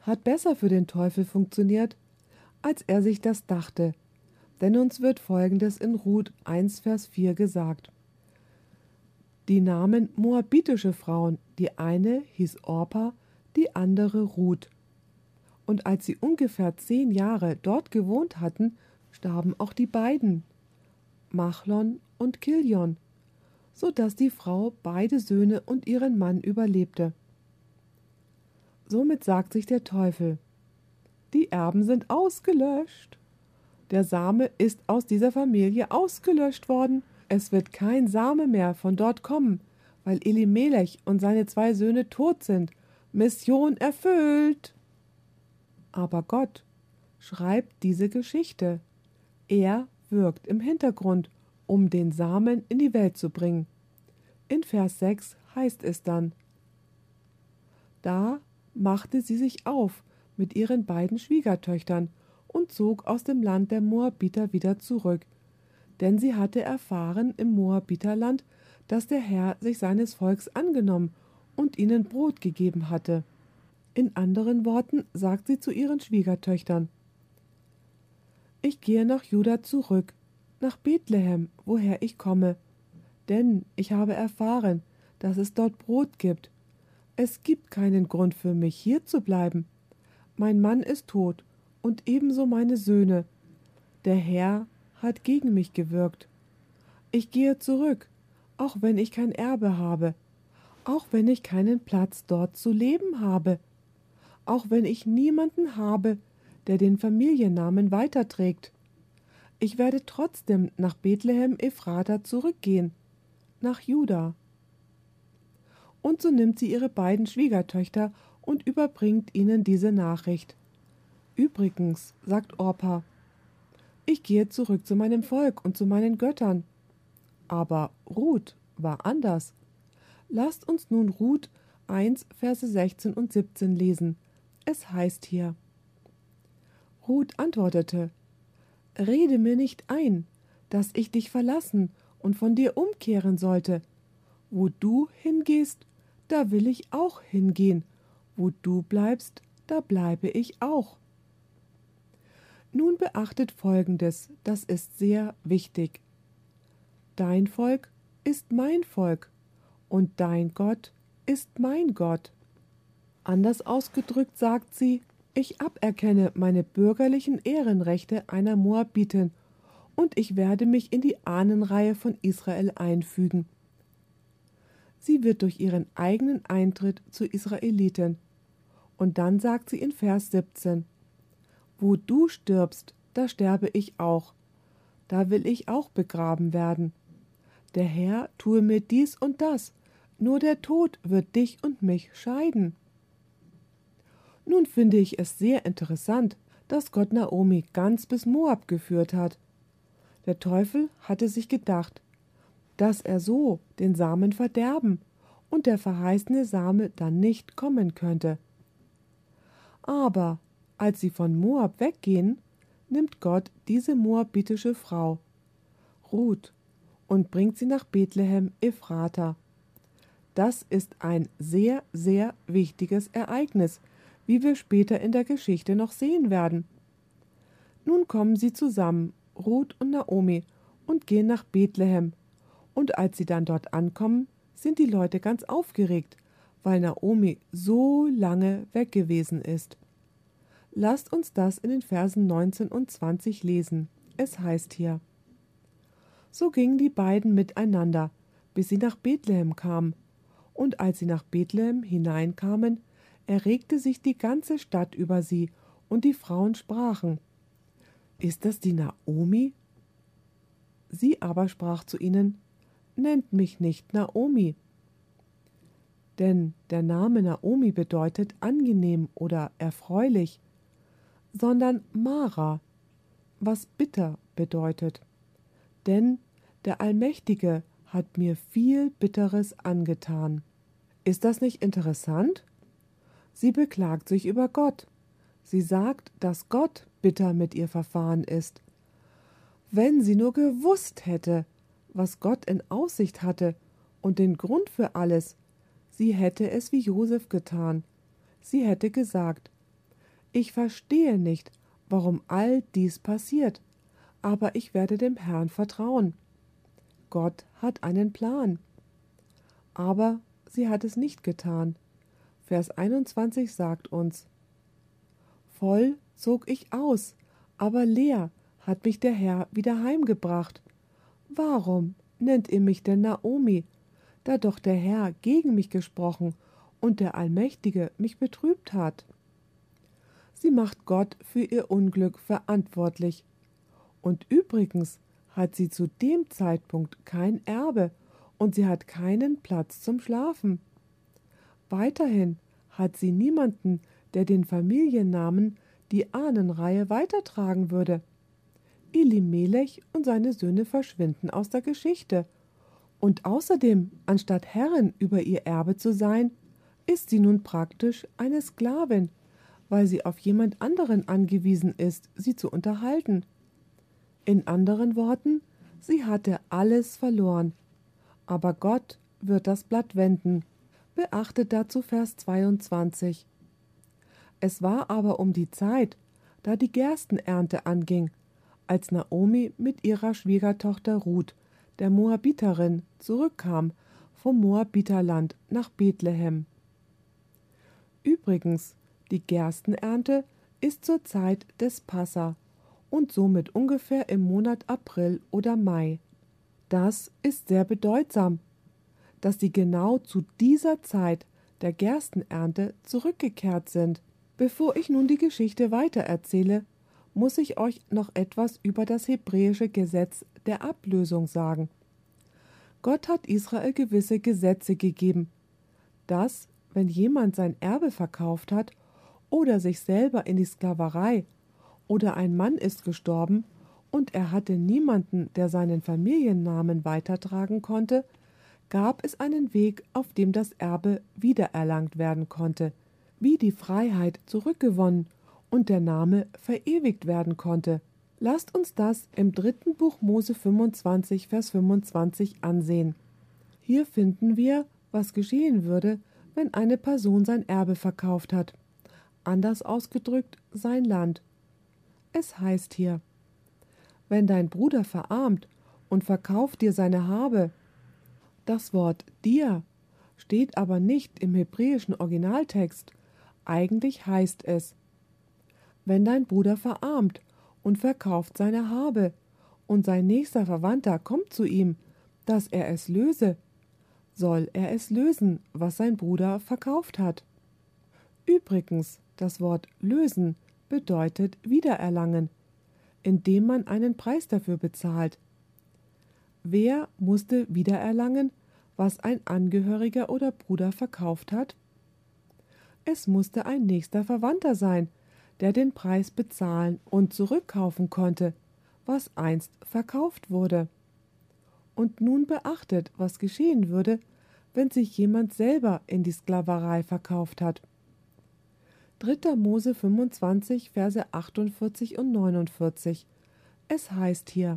hat besser für den Teufel funktioniert, als er sich das dachte, denn uns wird Folgendes in Ruth 1, Vers 4 gesagt. Die nahmen moabitische Frauen, die eine hieß Orpa, die andere Ruth. Und als sie ungefähr 10 Jahre dort gewohnt hatten, starben auch die beiden, Machlon und Kilion, so dass die Frau beide Söhne und ihren Mann überlebte. Somit sagt sich der Teufel, die Erben sind ausgelöscht. Der Same ist aus dieser Familie ausgelöscht worden. Es wird kein Same mehr von dort kommen, weil Elimelech und seine 2 Söhne tot sind. Mission erfüllt. Aber Gott schreibt diese Geschichte. Er wirkt im Hintergrund, um den Samen in die Welt zu bringen. In Vers 6 heißt es dann: Da machte sie sich auf mit ihren beiden Schwiegertöchtern und zog aus dem Land der Moabiter wieder zurück, denn sie hatte erfahren im Moabiterland, dass der Herr sich seines Volks angenommen und ihnen Brot gegeben hatte. In anderen Worten sagt sie zu ihren Schwiegertöchtern: Ich gehe nach Juda zurück, nach Bethlehem, woher ich komme, denn ich habe erfahren, dass es dort Brot gibt. Es gibt keinen Grund für mich, hier zu bleiben. Mein Mann ist tot und ebenso meine Söhne. Der Herr hat gegen mich gewirkt. Ich gehe zurück, auch wenn ich kein Erbe habe, auch wenn ich keinen Platz dort zu leben habe, auch wenn ich niemanden habe, der den Familiennamen weiterträgt. Ich werde trotzdem nach Bethlehem Ephrata zurückgehen, nach Juda. Und so nimmt sie ihre beiden Schwiegertöchter und überbringt ihnen diese Nachricht. Übrigens, sagt Orpa, ich gehe zurück zu meinem Volk und zu meinen Göttern. Aber Ruth war anders. Lasst uns nun Ruth 1, Verse 16 und 17 lesen. Es heißt hier: Ruth antwortete: Rede mir nicht ein, dass ich dich verlassen und von dir umkehren sollte. Wo du hingehst, da will ich auch hingehen. Wo du bleibst, da bleibe ich auch. Nun beachtet Folgendes, das ist sehr wichtig. Dein Volk ist mein Volk und dein Gott ist mein Gott. Anders ausgedrückt sagt sie: Ich aberkenne meine bürgerlichen Ehrenrechte einer Moabitin und ich werde mich in die Ahnenreihe von Israel einfügen. Sie wird durch ihren eigenen Eintritt zur Israelitin. Und dann sagt sie in Vers 17: Wo du stirbst, da sterbe ich auch. Da will ich auch begraben werden. Der Herr tue mir dies und das, nur der Tod wird dich und mich scheiden. Nun finde ich es sehr interessant, dass Gott Naomi ganz bis Moab geführt hat. Der Teufel hatte sich gedacht, dass er so den Samen verderben und der verheißene Same dann nicht kommen könnte. Aber als sie von Moab weggehen, nimmt Gott diese moabitische Frau, Ruth, und bringt sie nach Bethlehem Ephrata. Das ist ein sehr, sehr wichtiges Ereignis, wie wir später in der Geschichte noch sehen werden. Nun kommen sie zusammen, Ruth und Naomi, und gehen nach Bethlehem. Und als sie dann dort ankommen, sind die Leute ganz aufgeregt, weil Naomi so lange weg gewesen ist. Lasst uns das in den Versen 19 und 20 lesen. Es heißt hier: So gingen die beiden miteinander, bis sie nach Bethlehem kamen. Und als sie nach Bethlehem hineinkamen, erregte sich die ganze Stadt über sie, und die Frauen sprachen: Ist das die Naomi? Sie aber sprach zu ihnen: Nennt mich nicht Naomi. Denn der Name Naomi bedeutet angenehm oder erfreulich, sondern Mara, was bitter bedeutet. Denn der Allmächtige hat mir viel Bitteres angetan. Ist das nicht interessant? Sie beklagt sich über Gott. Sie sagt, dass Gott bitter mit ihr verfahren ist. Wenn sie nur gewusst hätte, was Gott in Aussicht hatte und den Grund für alles, sie hätte es wie Josef getan. Sie hätte gesagt: Ich verstehe nicht, warum all dies passiert, aber ich werde dem Herrn vertrauen. Gott hat einen Plan. Aber sie hat es nicht getan. Vers 21 sagt uns: Voll zog ich aus, aber leer hat mich der Herr wieder heimgebracht. Warum nennt ihr mich denn Naomi, da doch der Herr gegen mich gesprochen und der Allmächtige mich betrübt hat? Sie macht Gott für ihr Unglück verantwortlich. Und übrigens hat sie zu dem Zeitpunkt kein Erbe und sie hat keinen Platz zum Schlafen. Weiterhin hat sie niemanden, der den Familiennamen, die Ahnenreihe weitertragen würde. Elimelech und seine Söhne verschwinden aus der Geschichte. Und außerdem, anstatt Herrin über ihr Erbe zu sein, ist sie nun praktisch eine Sklavin, weil sie auf jemand anderen angewiesen ist, sie zu unterhalten. In anderen Worten, sie hatte alles verloren. Aber Gott wird das Blatt wenden. Beachtet dazu Vers 22. Es war aber um die Zeit, da die Gerstenernte anging, als Naomi mit ihrer Schwiegertochter Ruth, der Moabiterin, zurückkam vom Moabiterland nach Bethlehem. Übrigens, die Gerstenernte ist zur Zeit des Passa und somit ungefähr im Monat April oder Mai. Das ist sehr bedeutsam, dass sie genau zu dieser Zeit der Gerstenernte zurückgekehrt sind. Bevor ich nun die Geschichte weitererzähle, muss ich euch noch etwas über das hebräische Gesetz der Ablösung sagen. Gott hat Israel gewisse Gesetze gegeben, dass, wenn jemand sein Erbe verkauft hat oder sich selber in die Sklaverei oder ein Mann ist gestorben und er hatte niemanden, der seinen Familiennamen weitertragen konnte, gab es einen Weg, auf dem das Erbe wiedererlangt werden konnte, wie die Freiheit zurückgewonnen und der Name verewigt werden konnte. Lasst uns das im 3. Buch Mose 25, Vers 25 ansehen. Hier finden wir, was geschehen würde, wenn eine Person sein Erbe verkauft hat. Anders ausgedrückt, sein Land. Es heißt hier: Wenn dein Bruder verarmt und verkauft dir seine Habe. Das Wort dir steht aber nicht im hebräischen Originaltext. Eigentlich heißt es: Wenn dein Bruder verarmt und verkauft seine Habe, und sein nächster Verwandter kommt zu ihm, dass er es löse, soll er es lösen, was sein Bruder verkauft hat. Übrigens, das Wort lösen bedeutet wiedererlangen, indem man einen Preis dafür bezahlt. Wer musste wiedererlangen, was ein Angehöriger oder Bruder verkauft hat? Es musste ein nächster Verwandter sein, der den Preis bezahlen und zurückkaufen konnte, was einst verkauft wurde. Und nun beachtet, was geschehen würde, wenn sich jemand selber in die Sklaverei verkauft hat. 3. Mose 25, Verse 48 und 49. Es heißt hier: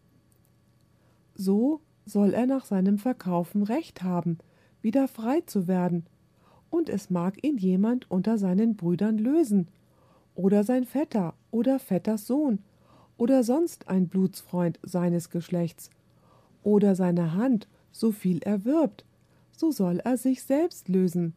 So soll er nach seinem Verkaufen Recht haben, wieder frei zu werden, und es mag ihn jemand unter seinen Brüdern lösen, oder sein Vetter oder Vetters Sohn, oder sonst ein Blutsfreund seines Geschlechts, oder seine Hand, so viel erwirbt, so soll er sich selbst lösen.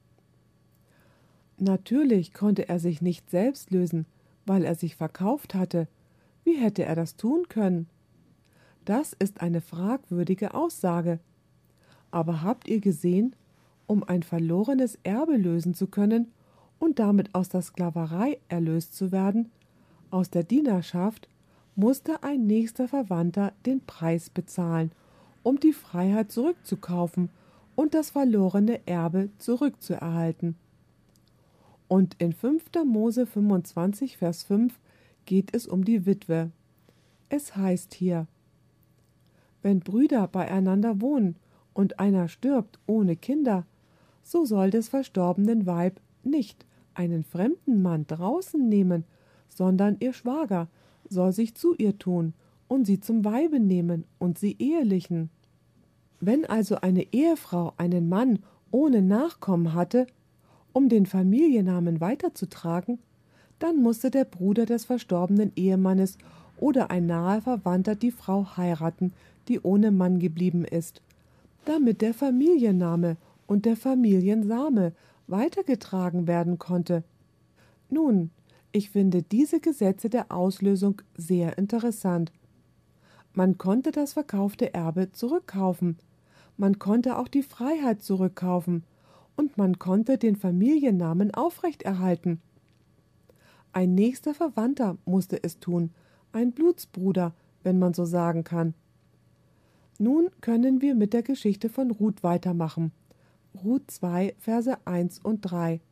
Natürlich konnte er sich nicht selbst lösen, weil er sich verkauft hatte. Wie hätte er das tun können? Das ist eine fragwürdige Aussage. Aber habt ihr gesehen, um ein verlorenes Erbe lösen zu können und damit aus der Sklaverei erlöst zu werden, aus der Dienerschaft, musste ein nächster Verwandter den Preis bezahlen, um die Freiheit zurückzukaufen und das verlorene Erbe zurückzuerhalten. Und in 5. Mose 25, Vers 5 geht es um die Witwe. Es heißt hier: Wenn Brüder beieinander wohnen und einer stirbt ohne Kinder, so soll des verstorbenen Weib nicht einen fremden Mann draußen nehmen, sondern ihr Schwager soll sich zu ihr tun und sie zum Weibe nehmen und sie ehelichen. Wenn also eine Ehefrau einen Mann ohne Nachkommen hatte, um den Familiennamen weiterzutragen, dann musste der Bruder des verstorbenen Ehemannes oder ein naher Verwandter die Frau heiraten, die ohne Mann geblieben ist, damit der Familienname und der Familiensame weitergetragen werden konnte. Nun, ich finde diese Gesetze der Auslösung sehr interessant. Man konnte das verkaufte Erbe zurückkaufen, man konnte auch die Freiheit zurückkaufen und man konnte den Familiennamen aufrechterhalten. Ein nächster Verwandter musste es tun, ein Blutsbruder, wenn man so sagen kann. Nun können wir mit der Geschichte von Ruth weitermachen. Ruth 2, Verse 1 und 3.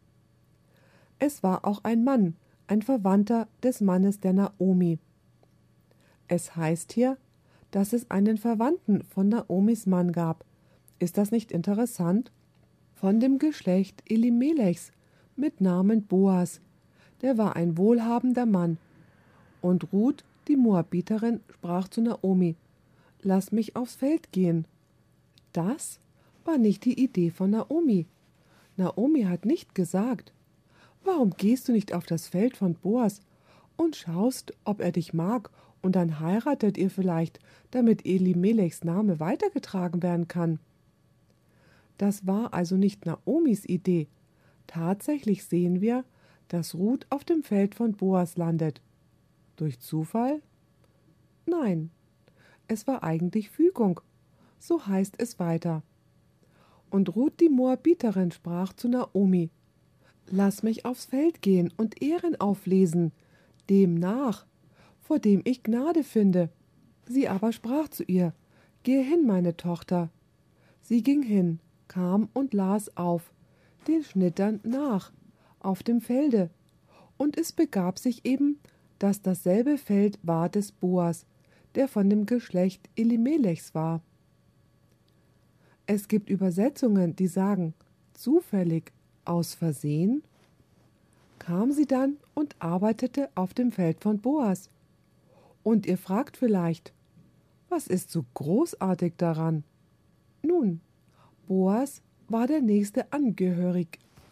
Es war auch ein Mann, ein Verwandter des Mannes der Naomi. Es heißt hier, dass es einen Verwandten von Naomis Mann gab. Ist das nicht interessant? Von dem Geschlecht Elimelechs mit Namen Boas. Der war ein wohlhabender Mann. Und Ruth, die Moabiterin, sprach zu Naomi: Lass mich aufs Feld gehen. Das war nicht die Idee von Naomi. Naomi hat nicht gesagt: Warum gehst du nicht auf das Feld von Boas und schaust, ob er dich mag, und dann heiratet ihr vielleicht, damit Elimelechs Name weitergetragen werden kann. Das war also nicht Naomis Idee. Tatsächlich sehen wir, dass Ruth auf dem Feld von Boas landet. Durch Zufall? Nein, es war eigentlich Fügung. So heißt es weiter. Und Ruth die Moabiterin sprach zu Naomi: Lass mich aufs Feld gehen und Ehren auflesen, dem nach, vor dem ich Gnade finde. Sie aber sprach zu ihr: Gehe hin, meine Tochter. Sie ging hin, kam und las auf, den Schnittern nach, auf dem Felde. Und es begab sich eben, dass dasselbe Feld war des Boas, der von dem Geschlecht Elimelechs war. Es gibt Übersetzungen, die sagen: zufällig, aus Versehen. Kam sie dann und arbeitete auf dem Feld von Boas. Und ihr fragt vielleicht: Was ist so großartig daran? Nun, Boas war der nächste Angehörige.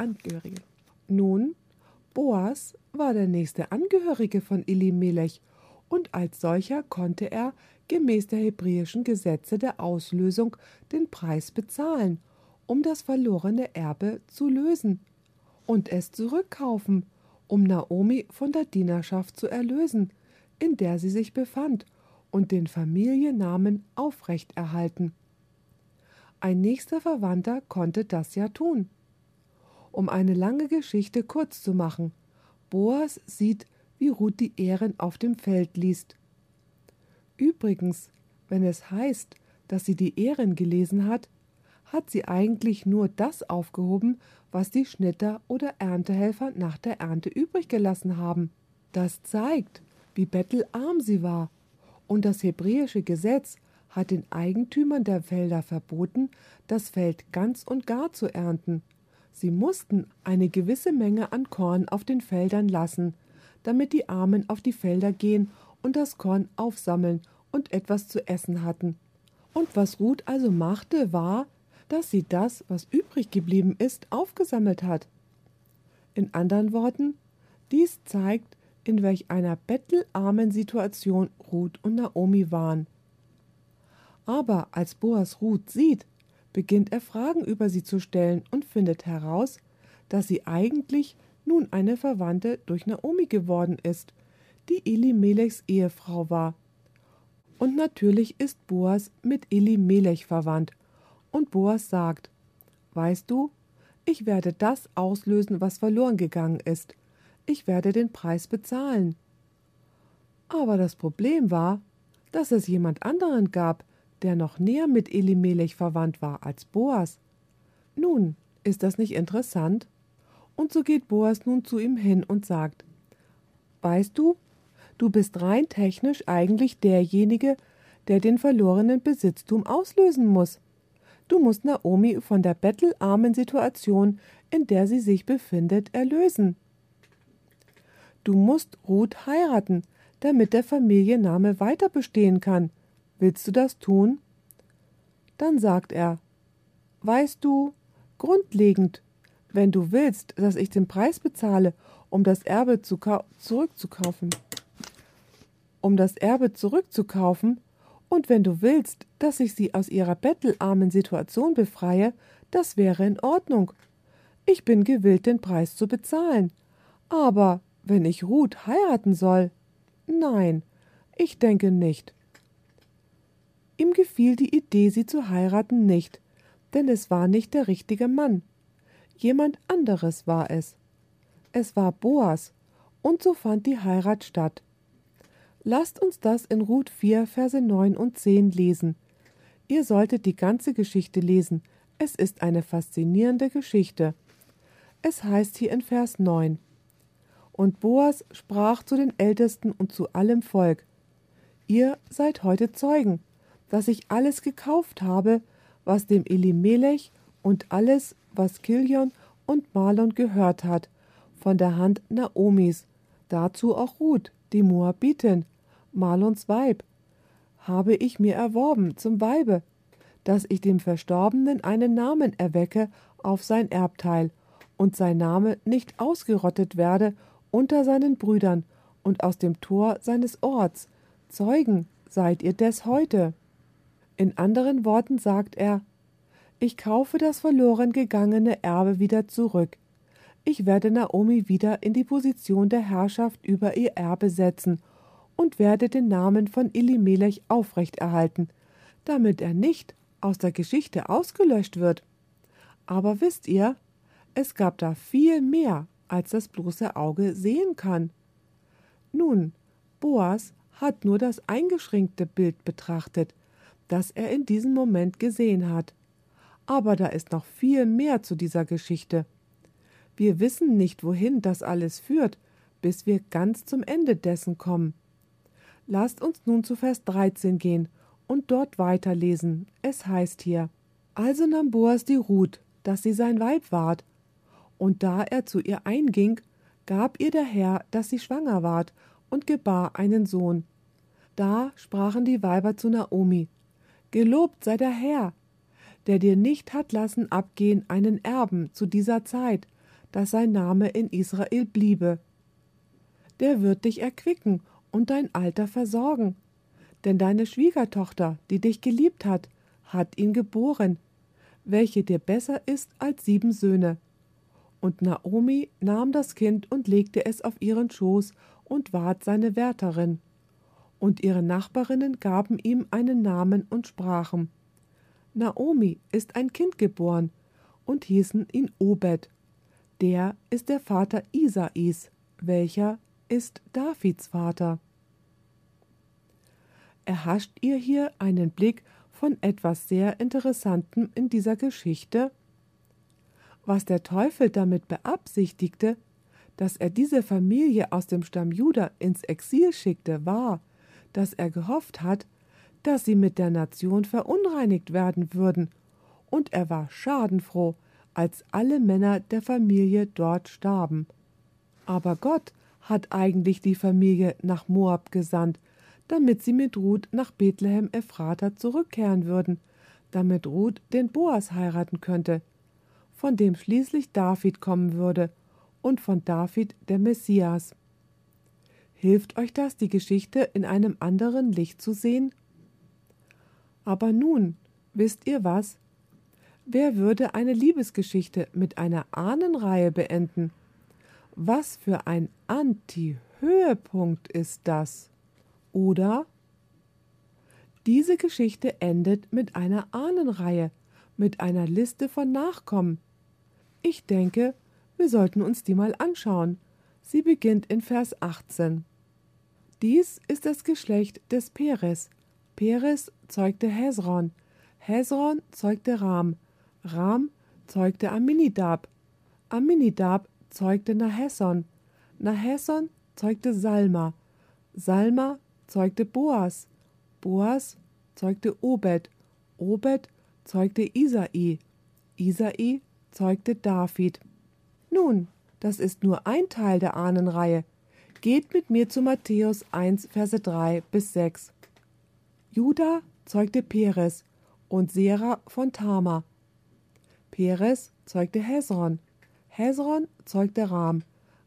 Boas war der nächste Angehörige von Elimelech, und als solcher konnte er gemäß der hebräischen Gesetze der Auslösung den Preis bezahlen, um das verlorene Erbe zu lösen, und es zurückkaufen, um Naomi von der Dienerschaft zu erlösen, in der sie sich befand, und den Familiennamen aufrechterhalten. Ein nächster Verwandter konnte das ja tun. Um eine lange Geschichte kurz zu machen: Boas sieht, wie Ruth die Ähren auf dem Feld liest. Übrigens, wenn es heißt, dass sie die Ähren gelesen hat, hat sie eigentlich nur das aufgehoben, was die Schnitter oder Erntehelfer nach der Ernte übrig gelassen haben. Das zeigt, wie bettelarm sie war. Und das hebräische Gesetz hat den Eigentümern der Felder verboten, das Feld ganz und gar zu ernten. Sie mussten eine gewisse Menge an Korn auf den Feldern lassen, damit die Armen auf die Felder gehen und das Korn aufsammeln und etwas zu essen hatten. Und was Ruth also machte, war, dass sie das, was übrig geblieben ist, aufgesammelt hat. In anderen Worten, dies zeigt, in welch einer bettelarmen Situation Ruth und Naomi waren. Aber als Boas Ruth sieht, beginnt er Fragen über sie zu stellen und findet heraus, dass sie eigentlich nun eine Verwandte durch Naomi geworden ist, die Elimelechs Ehefrau war. Und natürlich ist Boas mit Elimelech verwandt. Und Boas sagt: Weißt du, ich werde das auslösen, was verloren gegangen ist. Ich werde den Preis bezahlen. Aber das Problem war, dass es jemand anderen gab, der noch näher mit Elimelech verwandt war als Boas. Nun, ist das nicht interessant? Und so geht Boas nun zu ihm hin und sagt: Weißt du, du bist rein technisch eigentlich derjenige, der den verlorenen Besitztum auslösen muss. Du musst Naomi von der bettelarmen Situation, in der sie sich befindet, erlösen. Du musst Ruth heiraten, damit der Familienname weiter bestehen kann. Willst du das tun? Dann sagt er: Weißt du, grundlegend, wenn du willst, dass ich den Preis bezahle um das Erbe zurückzukaufen. Um das Erbe zurückzukaufen, und wenn du willst, dass ich sie aus ihrer bettelarmen Situation befreie, das wäre in Ordnung. Ich bin gewillt, den Preis zu bezahlen. Aber wenn ich Ruth heiraten soll, nein, ich denke nicht. Ihm gefiel die Idee, sie zu heiraten, nicht, denn es war nicht der richtige Mann. Jemand anderes war es. Es war Boas, und so fand die Heirat statt. Lasst uns das in Ruth 4, Verse 9 und 10 lesen. Ihr solltet die ganze Geschichte lesen. Es ist eine faszinierende Geschichte. Es heißt hier in Vers 9: Und Boas sprach zu den Ältesten und zu allem Volk: Ihr seid heute Zeugen, dass ich alles gekauft habe, was dem Elimelech und alles, was Kilion und Malon gehört hat, von der Hand Naomis, dazu auch Ruth, die Moabitin, Malons Weib, habe ich mir erworben zum Weibe, dass ich dem Verstorbenen einen Namen erwecke auf sein Erbteil und sein Name nicht ausgerottet werde unter seinen Brüdern und aus dem Tor seines Orts. Zeugen seid ihr des heute. In anderen Worten sagt er: Ich kaufe das verloren gegangene Erbe wieder zurück. Ich werde Naomi wieder in die Position der Herrschaft über ihr Erbe setzen und werde den Namen von Elimelech aufrechterhalten, damit er nicht aus der Geschichte ausgelöscht wird. Aber wisst ihr, es gab da viel mehr, als das bloße Auge sehen kann. Nun, Boas hat nur das eingeschränkte Bild betrachtet, das er in diesem Moment gesehen hat. Aber da ist noch viel mehr zu dieser Geschichte. Wir wissen nicht, wohin das alles führt, bis wir ganz zum Ende dessen kommen. Lasst uns nun zu Vers 13 gehen und dort weiterlesen. Es heißt hier: Also nahm Boas die Ruth, dass sie sein Weib ward, und da er zu ihr einging, gab ihr der Herr, dass sie schwanger ward, und gebar einen Sohn. Da sprachen die Weiber zu Naomi: Gelobt sei der Herr, der dir nicht hat lassen abgehen einen Erben zu dieser Zeit, dass sein Name in Israel bliebe. Der wird dich erquicken und dein Alter versorgen. Denn deine Schwiegertochter, die dich geliebt hat ihn geboren, welche dir besser ist als 7 Söhne. Und Naomi nahm das Kind und legte es auf ihren Schoß und ward seine Wärterin. Und ihre Nachbarinnen gaben ihm einen Namen und sprachen: Naomi ist ein Kind geboren, und hießen ihn Obed. Der ist der Vater Isais, welcher ist Davids Vater. Erhascht ihr hier einen Blick von etwas sehr Interessantem in dieser Geschichte? Was der Teufel damit beabsichtigte, dass er diese Familie aus dem Stamm Juda ins Exil schickte, war, dass er gehofft hat, dass sie mit der Nation verunreinigt werden würden, und er war schadenfroh, als alle Männer der Familie dort starben. Aber Gott hat eigentlich die Familie nach Moab gesandt, damit sie mit Ruth nach Bethlehem Ephrata zurückkehren würden, damit Ruth den Boas heiraten könnte, von dem schließlich David kommen würde und von David der Messias. Hilft euch das, die Geschichte in einem anderen Licht zu sehen? Aber nun, wisst ihr was? Wer würde eine Liebesgeschichte mit einer Ahnenreihe beenden? Was für ein Anti-Höhepunkt ist das? Oder? Diese Geschichte endet mit einer Ahnenreihe, mit einer Liste von Nachkommen. Ich denke, wir sollten uns die mal anschauen. Sie beginnt in Vers 18. Dies ist das Geschlecht des Peres. Peres zeugte Hesron. Hesron zeugte Ram. Ram zeugte Amminadab. Amminadab zeugte Nahesson. Nahesson zeugte Salma. Salma zeugte Boas. Boas zeugte Obed. Obed zeugte Isai. Isai zeugte David. Nun, das ist nur ein Teil der Ahnenreihe. Geht mit mir zu Matthäus 1, Verse 3 bis 6. Juda zeugte Peres und Sera von Tamar. Peres zeugte Hesron. Hesron zeugte Ram.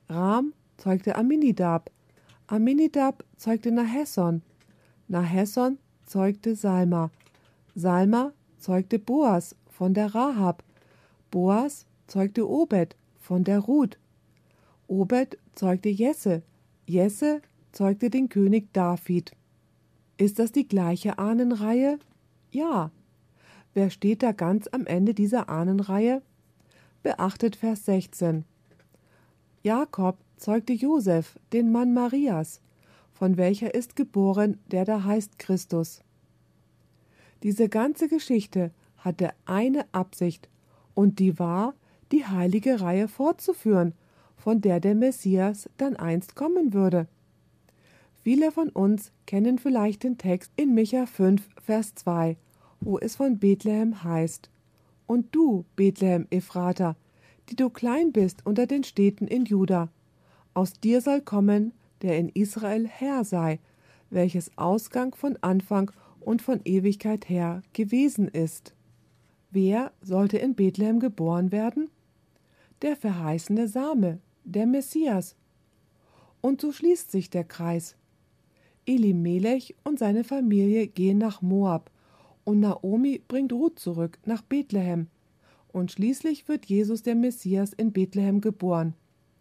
Ram zeugte Aminidab. Aminidab zeugte Nahesson. Nahesson zeugte Salma. Salma zeugte Boas von der Rahab. Boas zeugte Obed von der Ruth. Obed zeugte Jesse. Jesse zeugte den König David. Ist das die gleiche Ahnenreihe? Ja. Wer steht da ganz am Ende dieser Ahnenreihe? Beachtet Vers 16. Jakob zeugte Josef, den Mann Marias, von welcher ist geboren, der da heißt Christus. Diese ganze Geschichte hatte eine Absicht, und die war, die heilige Reihe fortzuführen, von der der Messias dann einst kommen würde. Viele von uns kennen vielleicht den Text in Micha 5, Vers 2, wo es von Bethlehem heißt: Und du, Bethlehem Ephrata, die du klein bist unter den Städten in Juda, aus dir soll kommen, der in Israel Herr sei, welches Ausgang von Anfang und von Ewigkeit her gewesen ist. Wer sollte in Bethlehem geboren werden? Der verheißene Same, der Messias. Und so schließt sich der Kreis. Elimelech und seine Familie gehen nach Moab, und Naomi bringt Ruth zurück nach Bethlehem. Und schließlich wird Jesus der Messias in Bethlehem geboren.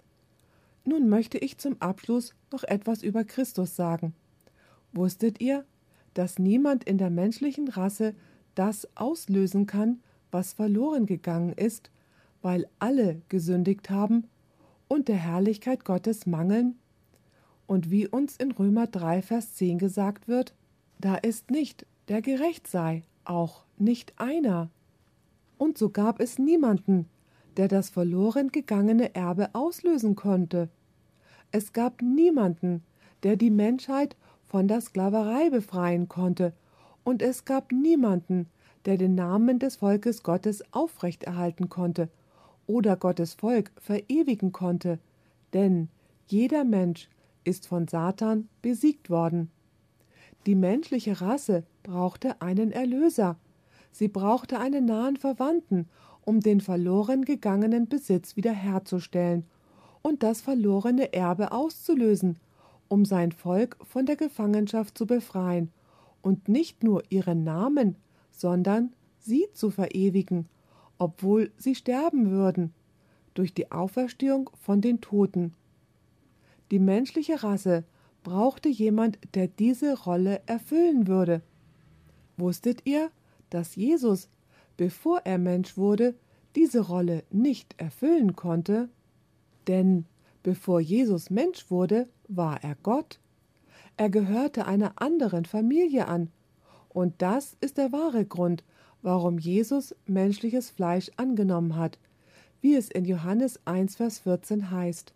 Nun möchte ich zum Abschluss noch etwas über Christus sagen. Wusstet ihr, dass niemand in der menschlichen Rasse das auslösen kann, was verloren gegangen ist, weil alle gesündigt haben und der Herrlichkeit Gottes mangeln? Und wie uns in Römer 3, Vers 10 gesagt wird, da ist nicht, der gerecht sei, auch nicht einer. Und so gab es niemanden, der das verloren gegangene Erbe auslösen konnte. Es gab niemanden, der die Menschheit von der Sklaverei befreien konnte, und es gab niemanden, der den Namen des Volkes Gottes aufrechterhalten konnte oder Gottes Volk verewigen konnte, denn jeder Mensch ist von Satan besiegt worden. Die menschliche Rasse brauchte einen Erlöser. Sie brauchte einen nahen Verwandten, um den verloren gegangenen Besitz wiederherzustellen und das verlorene Erbe auszulösen, um sein Volk von der Gefangenschaft zu befreien und nicht nur ihren Namen, sondern sie zu verewigen, obwohl sie sterben würden, durch die Auferstehung von den Toten. Die menschliche Rasse brauchte jemand, der diese Rolle erfüllen würde. Wusstet ihr, dass Jesus, bevor er Mensch wurde, diese Rolle nicht erfüllen konnte? Denn bevor Jesus Mensch wurde, war er Gott. Er gehörte einer anderen Familie an. Und das ist der wahre Grund, warum Jesus menschliches Fleisch angenommen hat, wie es in Johannes 1, Vers 14 heißt.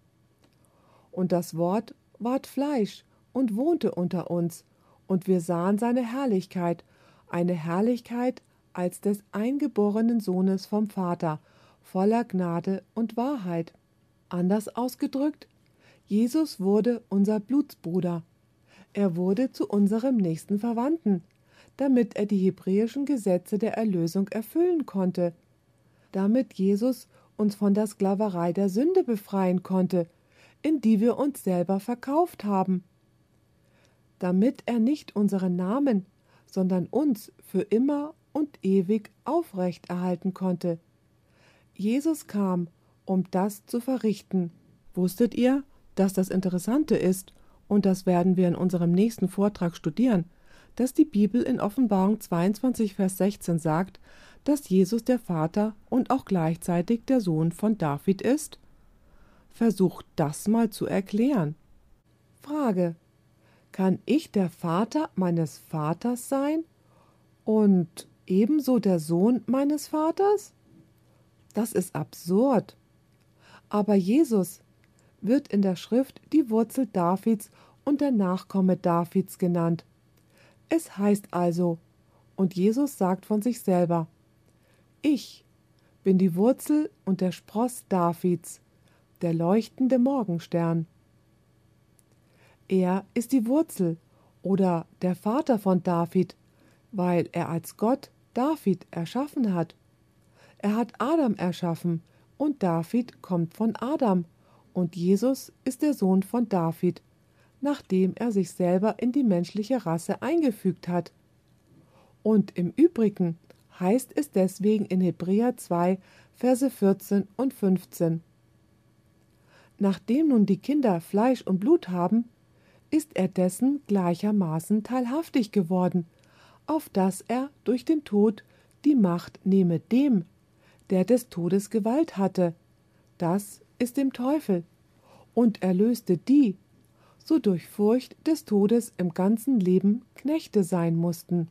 Und das Wort ward Fleisch und wohnte unter uns, und wir sahen seine Herrlichkeit, eine Herrlichkeit als des eingeborenen Sohnes vom Vater, voller Gnade und Wahrheit. Anders ausgedrückt, Jesus wurde unser Blutsbruder. Er wurde zu unserem nächsten Verwandten, damit er die hebräischen Gesetze der Erlösung erfüllen konnte, damit Jesus uns von der Sklaverei der Sünde befreien konnte, in die wir uns selber verkauft haben, damit er nicht unseren Namen, sondern uns für immer und ewig aufrecht erhalten konnte. Jesus kam, um das zu verrichten. Wusstet ihr, dass das Interessante ist, und das werden wir in unserem nächsten Vortrag studieren, dass die Bibel in Offenbarung 22, Vers 16 sagt, dass Jesus der Vater und auch gleichzeitig der Sohn von David ist? Versucht das mal zu erklären. Frage: Kann ich der Vater meines Vaters sein und ebenso der Sohn meines Vaters? Das ist absurd. Aber Jesus wird in der Schrift die Wurzel Davids und der Nachkomme Davids genannt. Es heißt also, und Jesus sagt von sich selber: Ich bin die Wurzel und der Spross Davids, der leuchtende Morgenstern. Er ist die Wurzel oder der Vater von David, weil er als Gott David erschaffen hat. Er hat Adam erschaffen und David kommt von Adam und Jesus ist der Sohn von David, nachdem er sich selber in die menschliche Rasse eingefügt hat. Und im Übrigen heißt es deswegen in Hebräer 2, Verse 14 und 15: Nachdem nun die Kinder Fleisch und Blut haben, ist er dessen gleichermaßen teilhaftig geworden, auf dass er durch den Tod die Macht nehme dem, der des Todes Gewalt hatte, das ist dem Teufel, und erlöste die, so durch Furcht des Todes im ganzen Leben Knechte sein mussten.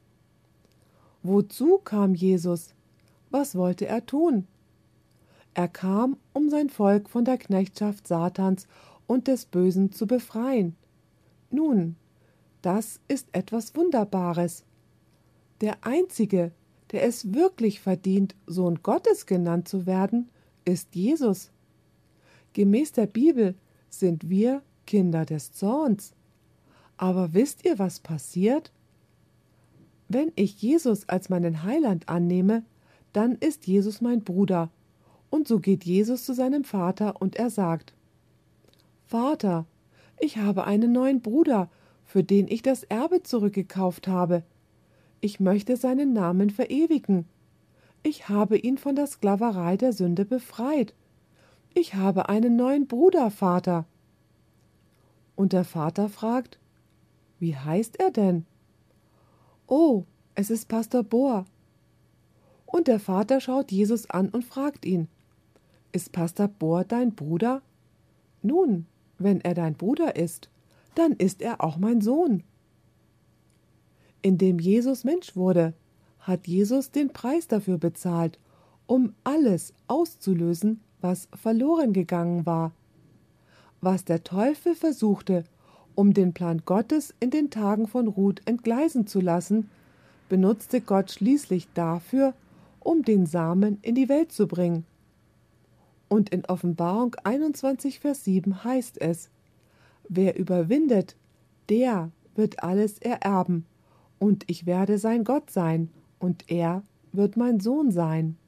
Wozu kam Jesus? Was wollte er tun? Er kam, um sein Volk von der Knechtschaft Satans und des Bösen zu befreien. Nun, das ist etwas Wunderbares. Der Einzige, der es wirklich verdient, Sohn Gottes genannt zu werden, ist Jesus. Gemäß der Bibel sind wir Kinder des Zorns. Aber wisst ihr, was passiert? Wenn ich Jesus als meinen Heiland annehme, dann ist Jesus mein Bruder. Und so geht Jesus zu seinem Vater und er sagt: Vater, ich habe einen neuen Bruder, für den ich das Erbe zurückgekauft habe. Ich möchte seinen Namen verewigen. Ich habe ihn von der Sklaverei der Sünde befreit. Ich habe einen neuen Bruder, Vater. Und der Vater fragt: Wie heißt er denn? Oh, es ist Pastor Bohr. Und der Vater schaut Jesus an und fragt ihn: Ist Pastor Bohr dein Bruder? Nun, wenn er dein Bruder ist, dann ist er auch mein Sohn. Indem Jesus Mensch wurde, hat Jesus den Preis dafür bezahlt, um alles auszulösen, was verloren gegangen war. Was der Teufel versuchte, um den Plan Gottes in den Tagen von Ruth entgleisen zu lassen, benutzte Gott schließlich dafür, um den Samen in die Welt zu bringen. Und in Offenbarung 21, Vers 7 heißt es: Wer überwindet, der wird alles ererben, und ich werde sein Gott sein, und er wird mein Sohn sein.